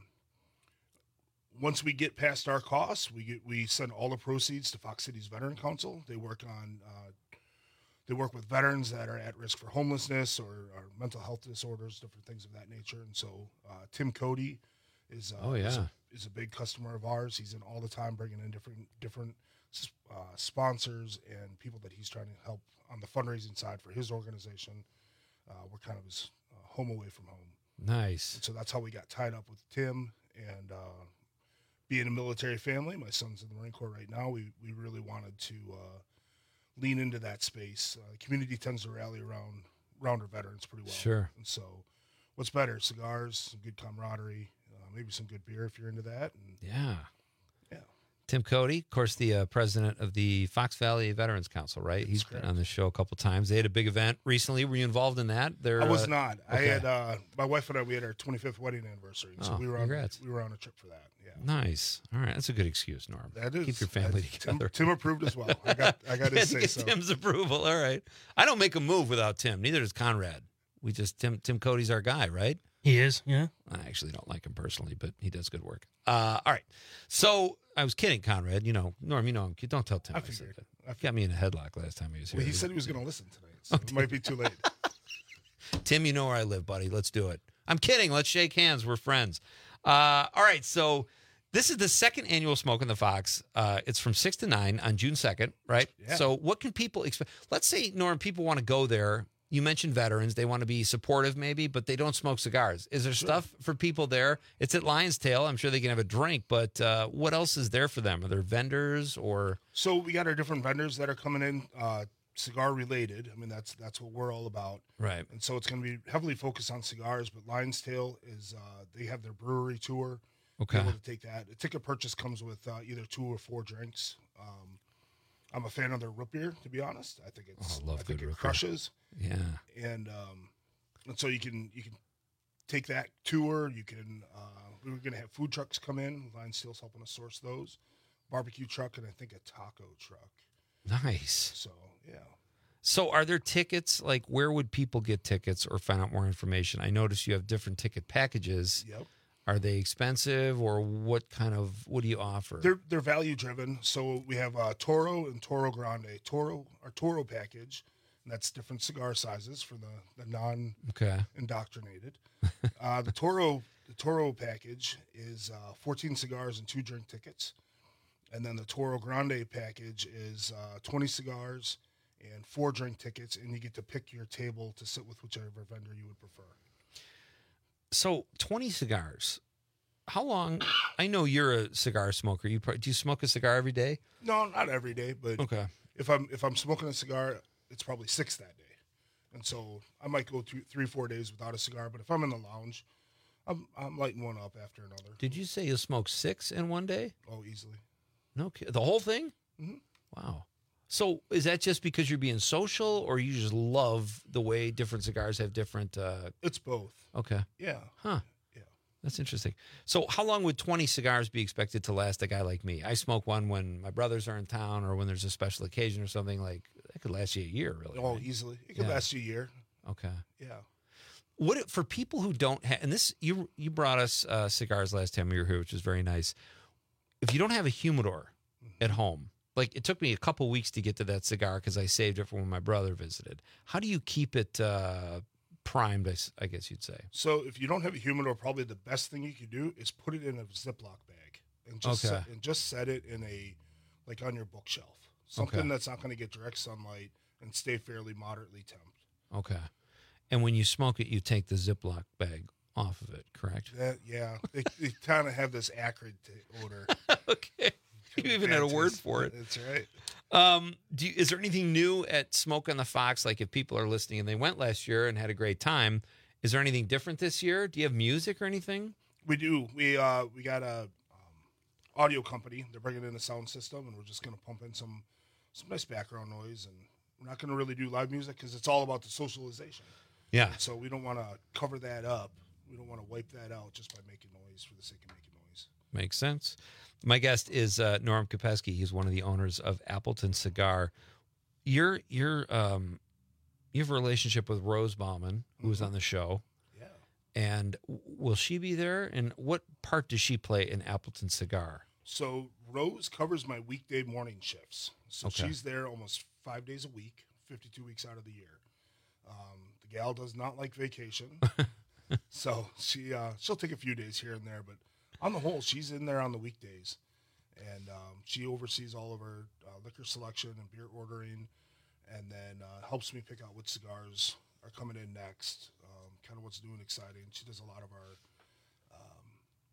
once we get past our costs, we get we send all the proceeds to Fox Cities Veteran Council. They work on uh, they work with veterans that are at risk for homelessness or, or mental health disorders, different things of that nature. And so uh, Tim Cody is uh, Oh, is, yeah. a, is a big customer of ours. He's in all the time, bringing in different different uh, sponsors and people that he's trying to help on the fundraising side for his organization. Uh, we're kind of his uh, home away from home. Nice. And so that's how we got tied up with Tim. And uh, being a military family, my son's in the Marine Corps right now, we, we really wanted to uh, lean into that space. Uh, the community tends to rally around, around our veterans pretty well. Sure. And so what's better? Cigars, some good camaraderie, uh, maybe some good beer if you're into that. And Yeah. Yeah. Tim Cody, of course, the uh, president of the Fox Valley Veterans Council, right? He's been on the show a couple times. They had a big event recently. Were you involved in that? They're, I was uh, not. I okay. had uh, my wife and I. We had our twenty-fifth wedding anniversary, so Oh, we were on. congrats. We were on a trip for that. Yeah, Nice. All right. That's a good excuse, Norm. that is. Keep your family that's- together. Tim, Tim approved as well. I got. I got You his had to say get so. Tim's approval. All right. I don't make a move without Tim. Neither does Conrad. We just, Tim Tim Cody's our guy, right? He is, yeah. I actually don't like him personally, but he does good work. Uh, all right. So I was kidding, Conrad. You know, Norm, you know him. Don't tell Tim. I I said figured. that. Got me in a headlock last time he was here. Well, he said he was going to listen tonight, so it might be too late. Tim, you know where I live, buddy. Let's do it. I'm kidding. Let's shake hands. We're friends. Uh, all right. So this is the second annual Smoke in the Fox. Uh, it's from six to nine on June second, right? Yeah. So what can people expect? Let's say, Norm, people want to go there you mentioned veterans. They want to be supportive maybe, but they don't smoke cigars. Is there sure. stuff for people there? It's at Lion's Tail. I'm sure they can have a drink, but uh, what else is there for them? Are there vendors or? So we got our different vendors that are coming in, uh, cigar related. I mean, that's that's what we're all about. Right. And so it's going to be heavily focused on cigars, but Lion's Tail is, uh, they have their brewery tour. Okay. Be able to take that. A ticket purchase comes with uh, either two or four drinks. Um, I'm a fan of their root beer, to be honest. I think it's, oh, I love I think good it crushes. Yeah. And, um, and so you can, you can take that tour. You can, uh, we were going to have food trucks come in. Lion's Tail's helping us source those. Barbecue truck and I think a taco truck. Nice. So, yeah. So are there tickets? Like, where would people get tickets or find out more information? I noticed you have different ticket packages. Yep. Are they expensive, or what kind of, what do you offer? They're they're value driven. So we have uh, Toro and Toro Grande. Toro, our Toro package, and that's different cigar sizes for the, the non okay. indoctrinated. uh, the Toro the Toro package is uh, fourteen cigars and two drink tickets, and then the Toro Grande package is uh, twenty cigars and four drink tickets, and you get to pick your table to sit with whichever vendor you would prefer. So twenty cigars. How long? I know you're a cigar smoker. You do you smoke a cigar every day? No, not every day, but okay. If I'm if I'm smoking a cigar, it's probably six that day, and so I might go through three four days without a cigar. But if I'm in the lounge, I'm I'm lighting one up after another. Did you say you smoke six in one day? Oh, easily. No, the whole thing. Mm-hmm. Wow. So is that just because you're being social, or you just love the way different cigars have different? Uh... It's both. Okay. Yeah. Huh. Yeah. That's interesting. So how long would twenty cigars be expected to last a guy like me? I smoke one when my brothers are in town or when there's a special occasion or something. Like, that could last you a year, really. Oh, right? easily. It could yeah. last you a year. Okay. Yeah. What it, for people who don't have, and this, you you brought us uh, cigars last time we were here, which was very nice. If you don't have a humidor mm-hmm. at home, like it took me a couple weeks to get to that cigar because I saved it for when my brother visited. How do you keep it uh, primed, I, I guess you'd say? So if you don't have a humidor, probably the best thing you could do is put it in a Ziploc bag and just okay. set, and just set it in a, like on your bookshelf. Something okay. that's not going to get direct sunlight and stay fairly moderately temp. Okay. And when you smoke it, you take the Ziploc bag off of it, correct? That, yeah. They, they kind of have this acrid t- odor. Okay. You even had a word for it. That's right. Um, do you, is there anything new at Smoke on the Fox? Like if people are listening and they went last year and had a great time, is there anything different this year? Do you have music or anything? We do. We uh we got a um, audio company. They're bringing in a sound system, and we're just going to pump in some some nice background noise. And we're not going to really do live music because it's all about the socialization. Yeah. And so we don't want to cover that up. We don't want to wipe that out just by making noise for the sake of making noise. Makes sense. My guest is uh, Norm Kopecky. He's one of the owners of Appleton Cigar. You're you're um, you have a relationship with Rose Bauman, who was mm-hmm. on the show. Yeah. And will she be there? And what part does she play in Appleton Cigar? So Rose covers my weekday morning shifts. So Okay. she's there almost five days a week, fifty-two weeks out of the year. Um, the gal does not like vacation, so she uh, she'll take a few days here and there, but on the whole, she's in there on the weekdays, and um, she oversees all of our uh, liquor selection and beer ordering, and then uh, helps me pick out which cigars are coming in next, um, kind of what's new and exciting. She does a lot of our um,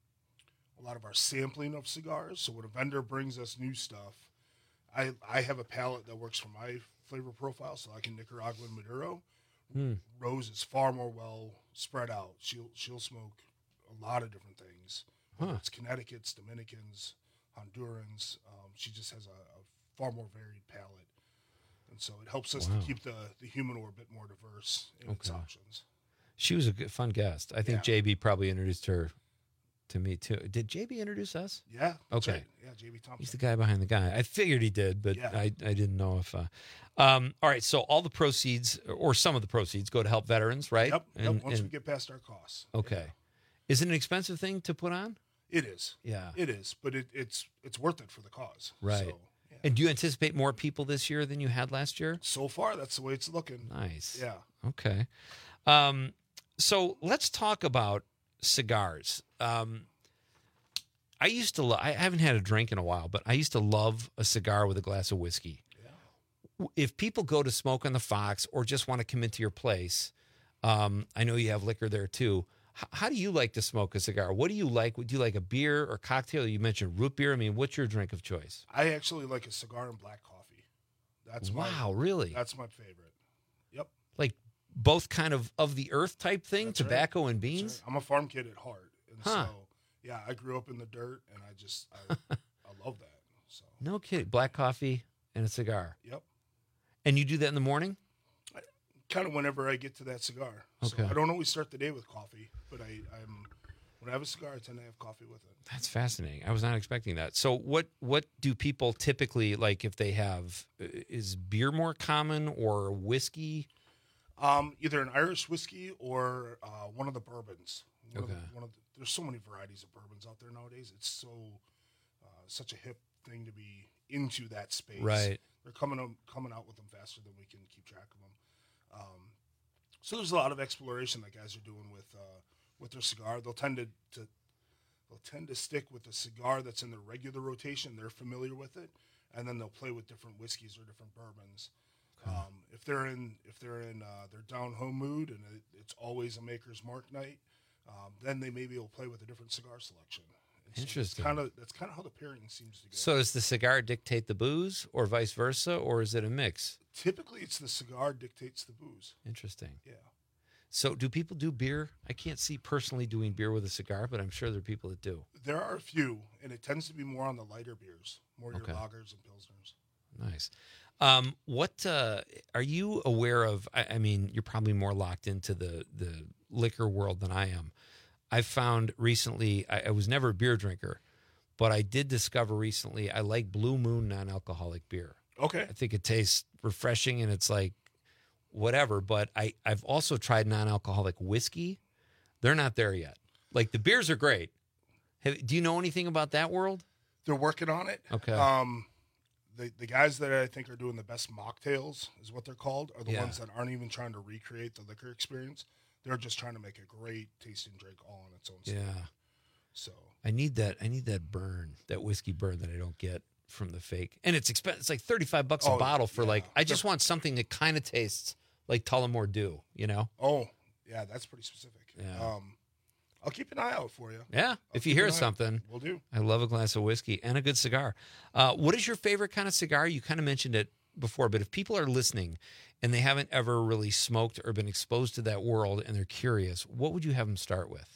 a lot of our sampling of cigars. So when a vendor brings us new stuff, I I have a palate that works for my flavor profile, so I can Nicaraguan Maduro. Hmm. Rose is far more well spread out. She'll she'll smoke a lot of different things. Huh. It's Connecticut's, Dominicans, Hondurans. Um, she just has a, a far more varied palate, and so it helps us Wow. to keep the the humidor a bit more diverse in its Okay. options. She was a good, fun guest. I think Yeah. J B probably introduced her to me too. Did J B introduce us? Yeah. That's Okay. right. Yeah, J B Thompson. He's the guy behind the guy. I figured he did, but Yeah. I, I didn't know if. Uh, um, all right, so all the proceeds, or some of the proceeds, go to help veterans, right? Yep. And, yep. Once and- we get past our costs. okay. Is it an expensive thing to put on? It is. Yeah. It is, but it, it's it's worth it for the cause. Right. So, yeah. And do you anticipate more people this year than you had last year? So far, that's the way it's looking. Nice. Yeah. Okay. Um, so let's talk about cigars. Um, I used to. Lo- I haven't had a drink in a while, but I used to love a cigar with a glass of whiskey. Yeah. if people go to Smoke on the Fox or just want to come into your place, um, I know you have liquor there too. H- how do you like to smoke a cigar? What do you like? Do you like a beer or cocktail? You mentioned root beer. I mean, what's your drink of choice? I actually like a cigar and black coffee. That's wow, my, really? That's my favorite. Yep. Like both kind of of the earth type thing, That's tobacco right. and beans. Right. I'm a farm kid at heart, and Huh. so yeah, I grew up in the dirt, and I just I, I love that. So No kidding. Black coffee and a cigar. Yep. And you do that in the morning? Kind of whenever I get to that cigar. Okay. So I don't always start the day with coffee, but I, I'm when I have a cigar, I tend to have coffee with it. That's fascinating. I was not expecting that. So what what do people typically like if they have uh, is beer more common or whiskey? Um, either an Irish whiskey or uh, one of the bourbons. One Okay. Of the, one of the, there's so many varieties of bourbons out there nowadays. It's so uh, such a hip thing to be into that space. Right. They're coming up, coming out with them faster than we can keep track of them. Um, so there's a lot of exploration that guys are doing with uh, with their cigar. They'll tend to, to they'll tend to stick with a cigar that's in their regular rotation. They're familiar with it, and then they'll play with different whiskeys or different bourbons. Okay. Um, if they're in if they're in uh, their down home mood and it, it's always a Maker's Mark night, um, then they maybe will play with a different cigar selection. And so Interesting. Kind of that's kind of how the pairing seems to go. So does the cigar dictate the booze or vice versa, or is it a mix? Typically, it's the cigar dictates the booze. Interesting. Yeah. So do people do beer? I can't see personally doing beer with a cigar, but I'm sure there are people that do. There are a few, and it tends to be more on the lighter beers, more Okay. your lagers and pilsners. Nice. Um, what uh, are you aware of? I, I mean, you're probably more locked into the the liquor world than I am. I found recently, I, I was never a beer drinker, but I did discover recently I like Blue Moon non-alcoholic beer. Okay. I think it tastes refreshing and it's like whatever, but I, I've also tried non-alcoholic whiskey. They're not there yet. Like the beers are great. Have, do you know anything about that world? They're working on it. Okay. Um, the the guys that I think are doing the best mocktails is what they're called, are the Yeah. ones that aren't even trying to recreate the liquor experience. They're just trying to make a great tasting drink all on its own. Yeah. stand. So I need that. I need that burn, that whiskey burn that I don't get from the fake. And it's expensive. It's like thirty-five bucks a Oh, bottle for yeah. like, I just want something that kind of tastes like Tullamore Dew, you know? Oh, yeah, that's pretty specific. Yeah. Um, I'll keep an eye out for you. Yeah. I'll If you keep hear an eye out. something, Will do. I love a glass of whiskey and a good cigar. Uh, what is your favorite kind of cigar? You kind of mentioned it before, but if people are listening and they haven't ever really smoked or been exposed to that world and they're curious, what would you have them start with?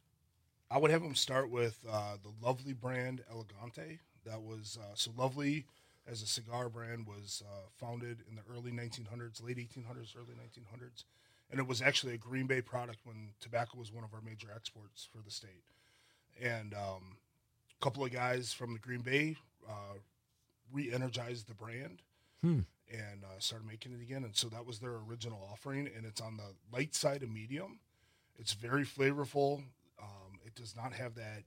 I would have them start with uh, the Lovely brand Elegante. That was uh, so Lovely as a cigar brand was uh, founded in the early nineteen hundreds, late eighteen hundreds, early nineteen hundreds. And it was actually a Green Bay product when tobacco was one of our major exports for the state. And um, a couple of guys from the Green Bay uh, re-energized the brand Hmm. and uh, started making it again. And so that was their original offering. And it's on the light side of medium. It's very flavorful. Um, it does not have that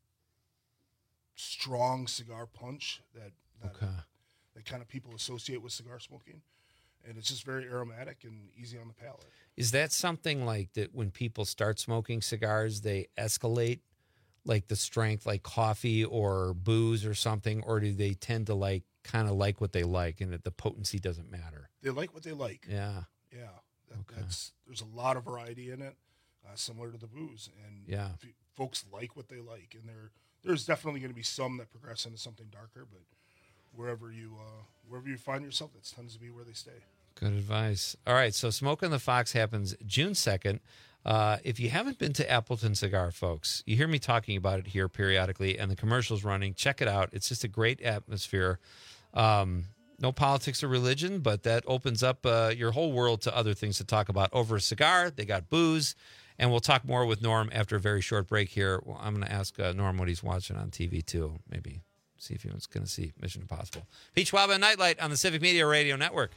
strong cigar punch that that, Okay. that kind of people associate with cigar smoking. And it's just very aromatic and easy on the palate. Is that something like that when people start smoking cigars, they escalate like the strength, like coffee or booze or something? Or do they tend to like kind of like what they like and that the potency doesn't matter? They like what they like. Yeah. Yeah. That, Okay. That's there's a lot of variety in it, uh, similar to the booze. And Yeah. f- folks like what they like. And there there's definitely going to be some that progress into something darker, but wherever you uh, wherever you find yourself, that tends to be where they stay. Good advice. All right, so Smoke on the Fox happens June second. Uh, if you haven't been to Appleton Cigar, folks, you hear me talking about it here periodically, and the commercial's running. Check it out. It's just a great atmosphere. Um, no politics or religion, but that opens up uh, your whole world to other things to talk about. Over a cigar, they got booze, and we'll talk more with Norm after a very short break here. Well, I'm going to ask uh, Norm what he's watching on T V, too. Maybe see if he was going to see Mission Impossible. Pete Schwab and Nightlight on the Civic Media Radio Network.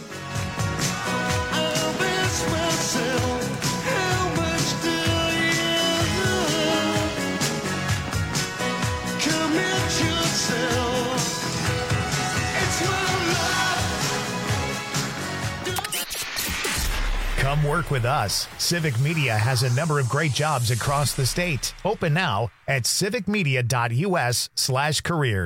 Come work with us. Civic Media has a number of great jobs across the state. Open now at civicmedia.us slash careers.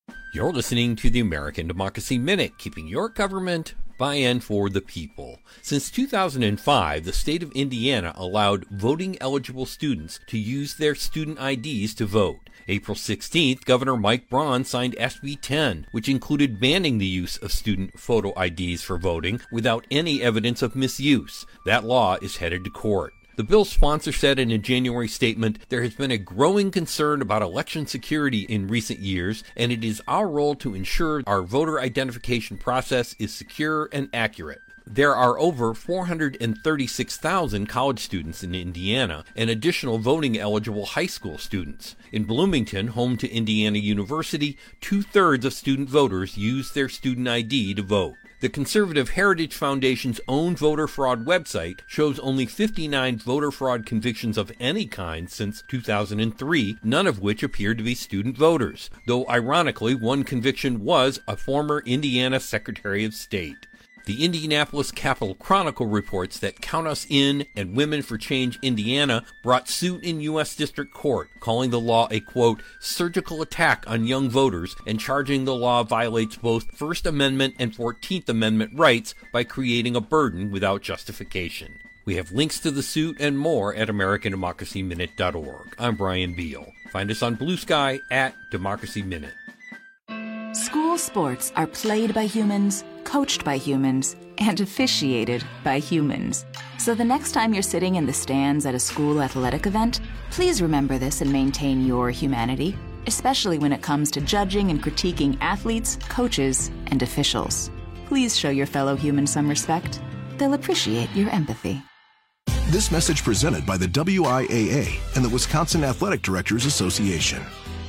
You're listening to the American Democracy Minute, keeping your government by and for the people. Since two thousand five, the state of Indiana allowed voting-eligible students to use their student I Ds to vote. April sixteenth, Governor Mike Braun signed S B ten, which included banning the use of student photo I Ds for voting without any evidence of misuse. That law is headed to court. The bill's sponsor said in a January statement, there has been a growing concern about election security in recent years, and it is our role to ensure our voter identification process is secure and accurate. There are over four hundred thirty-six thousand college students in Indiana and additional voting-eligible high school students. In Bloomington, home to Indiana University, two-thirds of student voters use their student I D to vote. The Conservative Heritage Foundation's own voter fraud website shows only fifty-nine voter fraud convictions of any kind since two thousand three, none of which appeared to be student voters, though ironically one conviction was a former Indiana Secretary of State. The Indianapolis Capital Chronicle reports that Count Us In and Women for Change Indiana brought suit in U S District Court, calling the law a, quote, surgical attack on young voters and charging the law violates both First Amendment and fourteenth Amendment rights by creating a burden without justification. We have links to the suit and more at American Democracy Minute dot org. I'm Brian Beal. Find us on Blue Sky at Democracy Minute. School sports are played by humans, coached by humans, and officiated by humans. So the next time you're sitting in the stands at a school athletic event, please remember this and maintain your humanity, especially when it comes to judging and critiquing athletes, coaches, and officials. Please show your fellow humans some respect. They'll appreciate your empathy. This message presented by the W I A A and the Wisconsin Athletic Directors Association.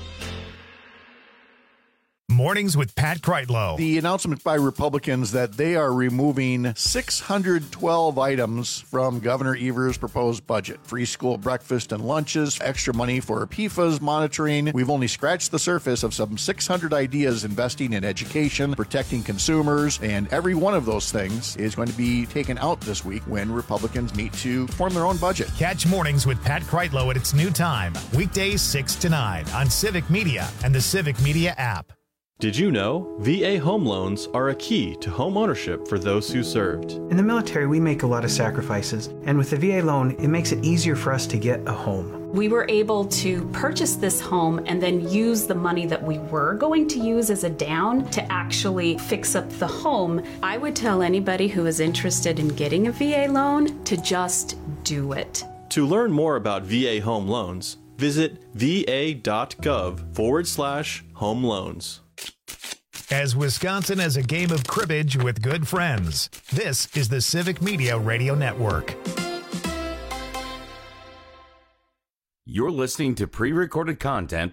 Mornings with Pat Kreitlow. The announcement by Republicans that they are removing six hundred twelve items from Governor Evers' proposed budget. Free school breakfast and lunches, extra money for P F A S monitoring. We've only scratched the surface of some six hundred ideas investing in education, protecting consumers, and every one of those things is going to be taken out this week when Republicans meet to form their own budget. Catch Mornings with Pat Kreitlow at its new time, weekdays six to nine on Civic Media and the Civic Media app. Did you know V A home loans are a key to home ownership for those who served? In the military, we make a lot of sacrifices, and with the V A loan, it makes it easier for us to get a home. We were able to purchase this home and then use the money that we were going to use as a down to actually fix up the home. I would tell anybody who is interested in getting a V A loan to just do it. To learn more about V A home loans, visit va.gov forward slash home loans. As Wisconsin as a game of cribbage with good friends. This is the Civic Media Radio Network. You're listening to pre-recorded content.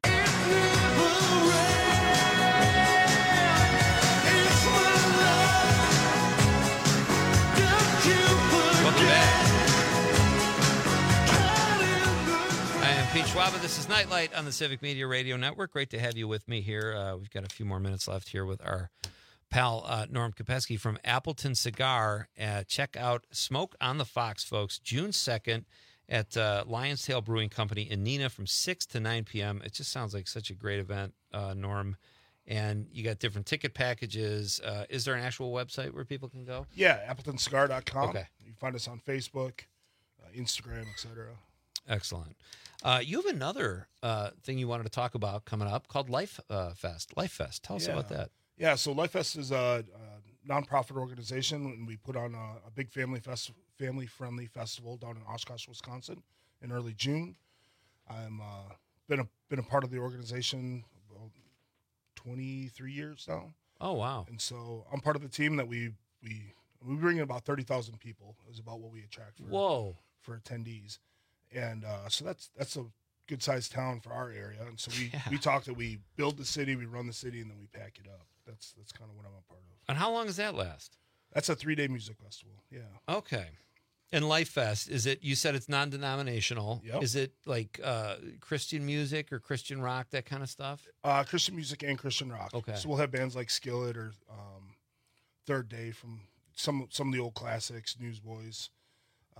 Pete Schwaba, this is Nightlight on the Civic Media Radio Network. Great to have you with me here. Uh, we've got a few more minutes left here with our pal uh, Norm Kopeski from Appleton Cigar. Uh, check out Smoke on the Fox, folks, June second at uh, Lion's Tail Brewing Company in Neenah from six to nine p.m. It just sounds like such a great event, uh, Norm. And you got different ticket packages. Uh, is there an actual website where people can go? Yeah, appleton cigar dot com. Okay. You can find us on Facebook, uh, Instagram, et cetera. Excellent. Uh, you have another uh, thing you wanted to talk about coming up called Life uh, Fest. Life Fest. Tell us yeah. about that. Yeah, so Life Fest is a, a nonprofit organization, and we put on a, a big family fest, family-friendly festival down in Oshkosh, Wisconsin, in early June. I'm uh, been a been a part of the organization about twenty-three years now. Oh wow! And so I'm part of the team that we we we bring in about thirty thousand people. Is about what we attract. For, Whoa! For attendees. And uh, so that's that's a good sized town for our area. And so we, yeah. we talk that we build the city, we run the city, and then we pack it up. That's that's kind of what I'm a part of. And how long does that last? That's a three day music festival. Yeah. Okay. And Life Fest, is it? You said it's non denominational. Yep. Is it like uh, Christian music or Christian rock, that kind of stuff? Uh, Christian music and Christian rock. Okay. So we'll have bands like Skillet or um, Third Day from some some of the old classics, Newsboys. Um,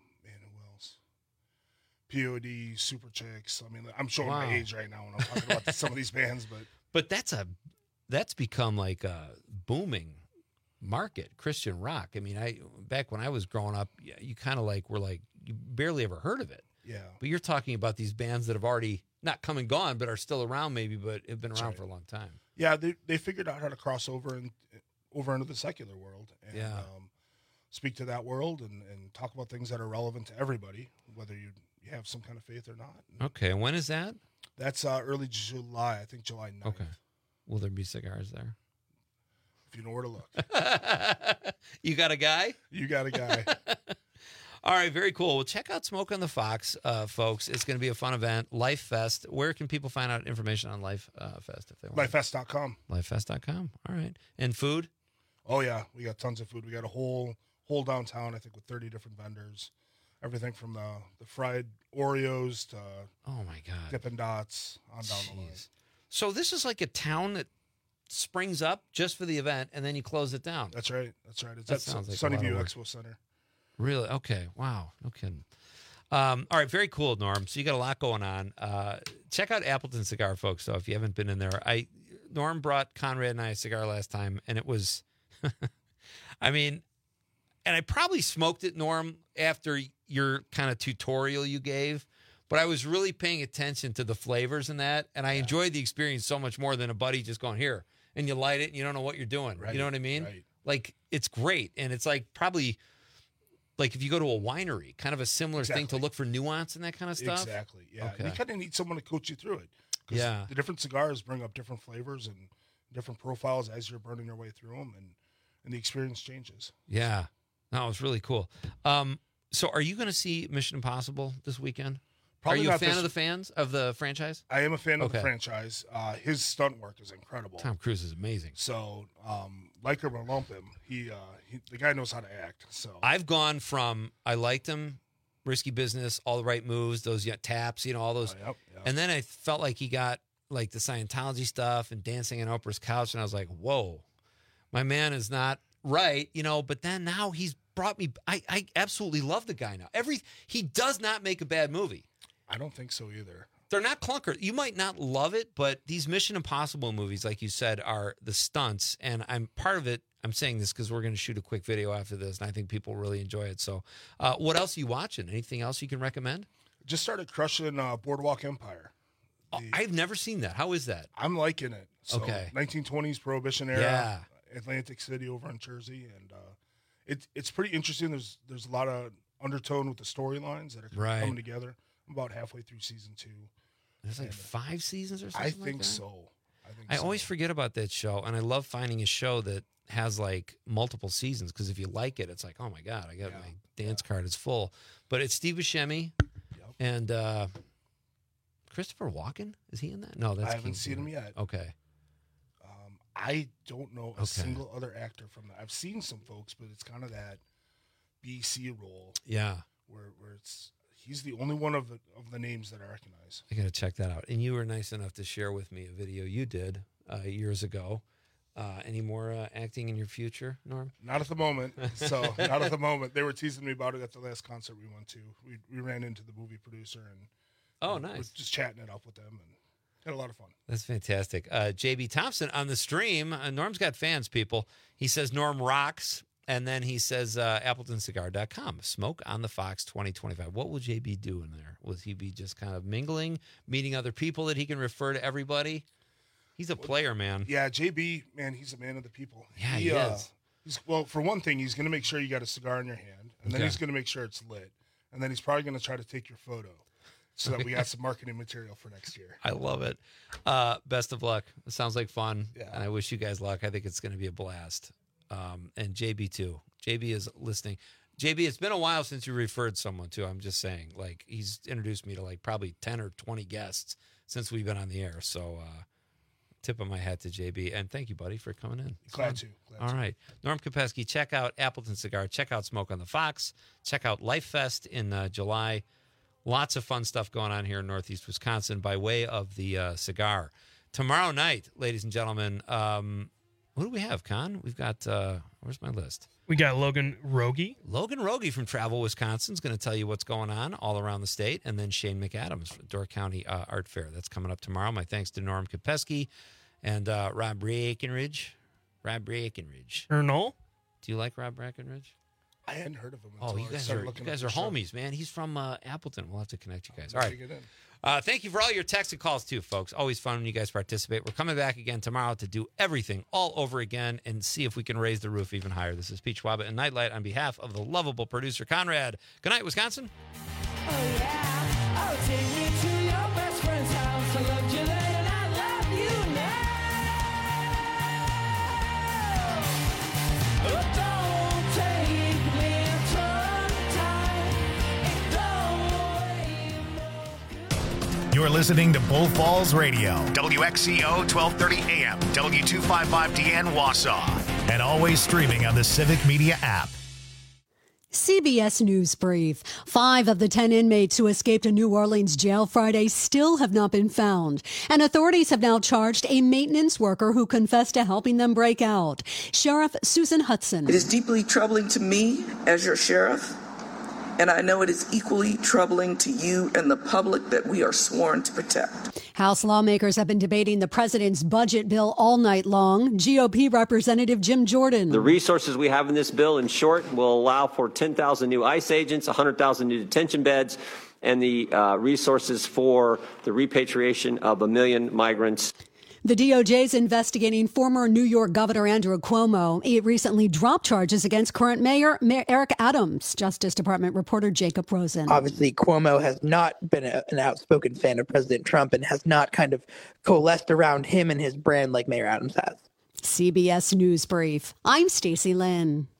P O D, Super Chicks. I mean, I'm showing wow. my age right now when I'm talking about some of these bands, but but that's a that's become like a booming market, Christian rock. I mean, I back when I was growing up, you kind of like were like you barely ever heard of it. Yeah. But you're talking about these bands that have already not come and gone, but are still around maybe, but have been That's around right. for a long time. Yeah, they they figured out how to cross over and over into the secular world and Yeah. um, speak to that world and, and talk about things that are relevant to everybody, whether you, you have some kind of faith or not. Okay, and when is that? That's uh, early July, I think July ninth. Okay. Will there be cigars there? If you know where to look. You got a guy? You got a guy. All right, very cool. Well, check out Smoke on the Fox, uh, folks. It's going to be a fun event. Life Fest. Where can people find out information on Life uh, Fest if they want? Lifefest dot com. Lifefest dot com. All right. And food? Oh, yeah. We got tons of food. We got a whole whole downtown, I think, with thirty different vendors. Everything from the, the fried Oreos to oh my god, Dippin' Dots on down the line. So this is like a town that springs up just for the event, and then you close it down. That's right. That's right. It's That at sounds like a lot of Sunnyview work. Expo Center. Really? Okay. Wow. No kidding. Um, all right. Very cool, Norm. So you got a lot going on. Uh, check out Appleton Cigar, folks. So if you haven't been in there, I Norm brought Conrad and I a cigar last time, and it was, I mean, and I probably smoked it, Norm, after your kind of tutorial you gave, but I was really paying attention to the flavors in that, and I enjoyed the experience so much more than a buddy just going here and you light it and you don't know what you're doing. Right, You know what I mean? right. Like it's great, and it's like probably. Like if you go to a winery, kind of a similar Exactly. thing to look for nuance and that kind of stuff. Exactly. Yeah. Okay. You kind of need someone to coach you through it. 'Cause Yeah. The different cigars bring up different flavors and different profiles as you're burning your way through them, and, and the experience changes. Yeah. No, it was really cool. Um, so are you going to see Mission Impossible this weekend? Probably are you a not fan this- of the fans of the franchise? I am a fan of Okay. the franchise. Uh, his stunt work is incredible. Tom Cruise is amazing. So, um, like him or lump him, he, uh, he the guy knows how to act. So I've gone from I liked him, Risky Business, All the Right Moves, those yeah, taps, you know, all those. Oh, yep, yep. And then I felt like he got like the Scientology stuff and Dancing on Oprah's couch, and I was like, whoa, my man is not right, you know. But then now he's brought me. I, I absolutely love the guy now. Every he does not make a bad movie. I don't think so either. They're not clunker. You might not love it, but these Mission Impossible movies, like you said, are the stunts. And I'm part of it. I'm saying this because we're going to shoot a quick video after this, and I think people really enjoy it. So, uh, what else are you watching? Anything else you can recommend? Just started crushing uh, Boardwalk Empire. Oh, I've never seen that. How is that? I'm liking it. So Okay. nineteen twenties Prohibition era, Yeah. Atlantic City over in Jersey, and uh, it, it's pretty interesting. There's there's a lot of undertone with the storylines that are Right. coming together. I'm about halfway through season two. There's like And, uh, five seasons or something. I like think that? so. I think I so. always forget about that show, and I love finding a show that has like multiple seasons because if you like it, it's like, oh my god, I got my dance card; it's full. But it's Steve Buscemi and uh, Christopher Walken. Is he in that? No, that's I haven't King seen him Peter. yet. Okay, Um, I don't know a Okay. single other actor from that. I've seen some folks, but it's kind of that B C role. Yeah. Where where it's he's the only one of the of the names that I recognize. I got to check that out. And you were nice enough to share with me a video you did uh, years ago. Uh, any more uh, acting in your future, Norm? Not at the moment. So not at the moment. They were teasing me about it at the last concert we went to. We we ran into the movie producer and Oh, we were nice. just chatting it up with them and had a lot of fun. That's fantastic. Uh, J B Thompson on the stream. Uh, Norm's got fans, people. He says Norm rocks, and then he says uh, appleton cigar dot com. Smoke on the Fox twenty twenty-five. What will J B do in there? Will he be just kind of mingling, meeting other people that he can refer to everybody? He's a player, man. Yeah, J B, man, he's a man of the people. Yeah, he uh, is. He's, well, for one thing, he's going to make sure you got a cigar in your hand, and then Okay. he's going to make sure it's lit, and then he's probably going to try to take your photo so that we got some marketing material for next year. I love it. Uh, best of luck. It sounds like fun. Yeah. And I wish you guys luck. I think it's going to be a blast. Um, and J B too. J B is listening. J B, it's been a while since you referred someone to. I'm just saying, like, he's introduced me to like probably ten or twenty guests since we've been on the air. So, uh, tip of my hat to J B. And thank you, buddy, for coming in. It's Glad fun. to. Glad All to. right. Norm Kopesky, check out Appleton Cigar. Check out Smoke on the Fox. Check out Life Fest in uh, July. Lots of fun stuff going on here in Northeast Wisconsin by way of the uh, cigar. Tomorrow night, ladies and gentlemen, um, what do we have, Con? We've got, uh, where's my list? We got Logan Rogie. Logan Rogie from Travel, Wisconsin is going to tell you what's going on all around the state. And then Shane McAdams from Door County uh, Art Fair. That's coming up tomorrow. My thanks to Norm Kopesky and uh, Rob Breckenridge. Rob Breckenridge. Colonel? Do you like Rob Breckenridge? I hadn't heard of him. Oh, you I guys started are you looking guys up are the show. homies, man. He's from uh, Appleton. We'll have to connect you guys. Oh, All right. get in. Uh, thank you for all your texts and calls, too, folks. Always fun when you guys participate. We're coming back again tomorrow to do everything all over again and see if we can raise the roof even higher. This is Peach Wabba and Nightlight on behalf of the lovable producer, Conrad. Good night, Wisconsin. Oh, yeah. Oh, take me to your best friend's house. I loved you then and I love you now. Oh, don't take me sometime. You're listening to Bull Falls Radio, W X C O twelve thirty A M, W two fifty-five D N Wausau, and always streaming on the Civic Media app. C B S News Brief. Five of the ten inmates who escaped a New Orleans jail Friday still have not been found, and authorities have now charged a maintenance worker who confessed to helping them break out. Sheriff Susan Hudson. It is deeply troubling to me as your sheriff, and I know it is equally troubling to you and the public that we are sworn to protect. House lawmakers have been debating the president's budget bill all night long. G O P Representative Jim Jordan. The resources we have in this bill, in short, will allow for ten thousand new ICE agents, one hundred thousand new detention beds, and the uh, resources for the repatriation of a million migrants. The D O J is investigating former New York Governor Andrew Cuomo. He recently dropped charges against current Mayor, Mayor Eric Adams. Justice Department reporter Jacob Rosen. Obviously, Cuomo has not been a, an outspoken fan of President Trump and has not kind of coalesced around him and his brand like Mayor Adams has. C B S News Brief. I'm Stacey Lynn.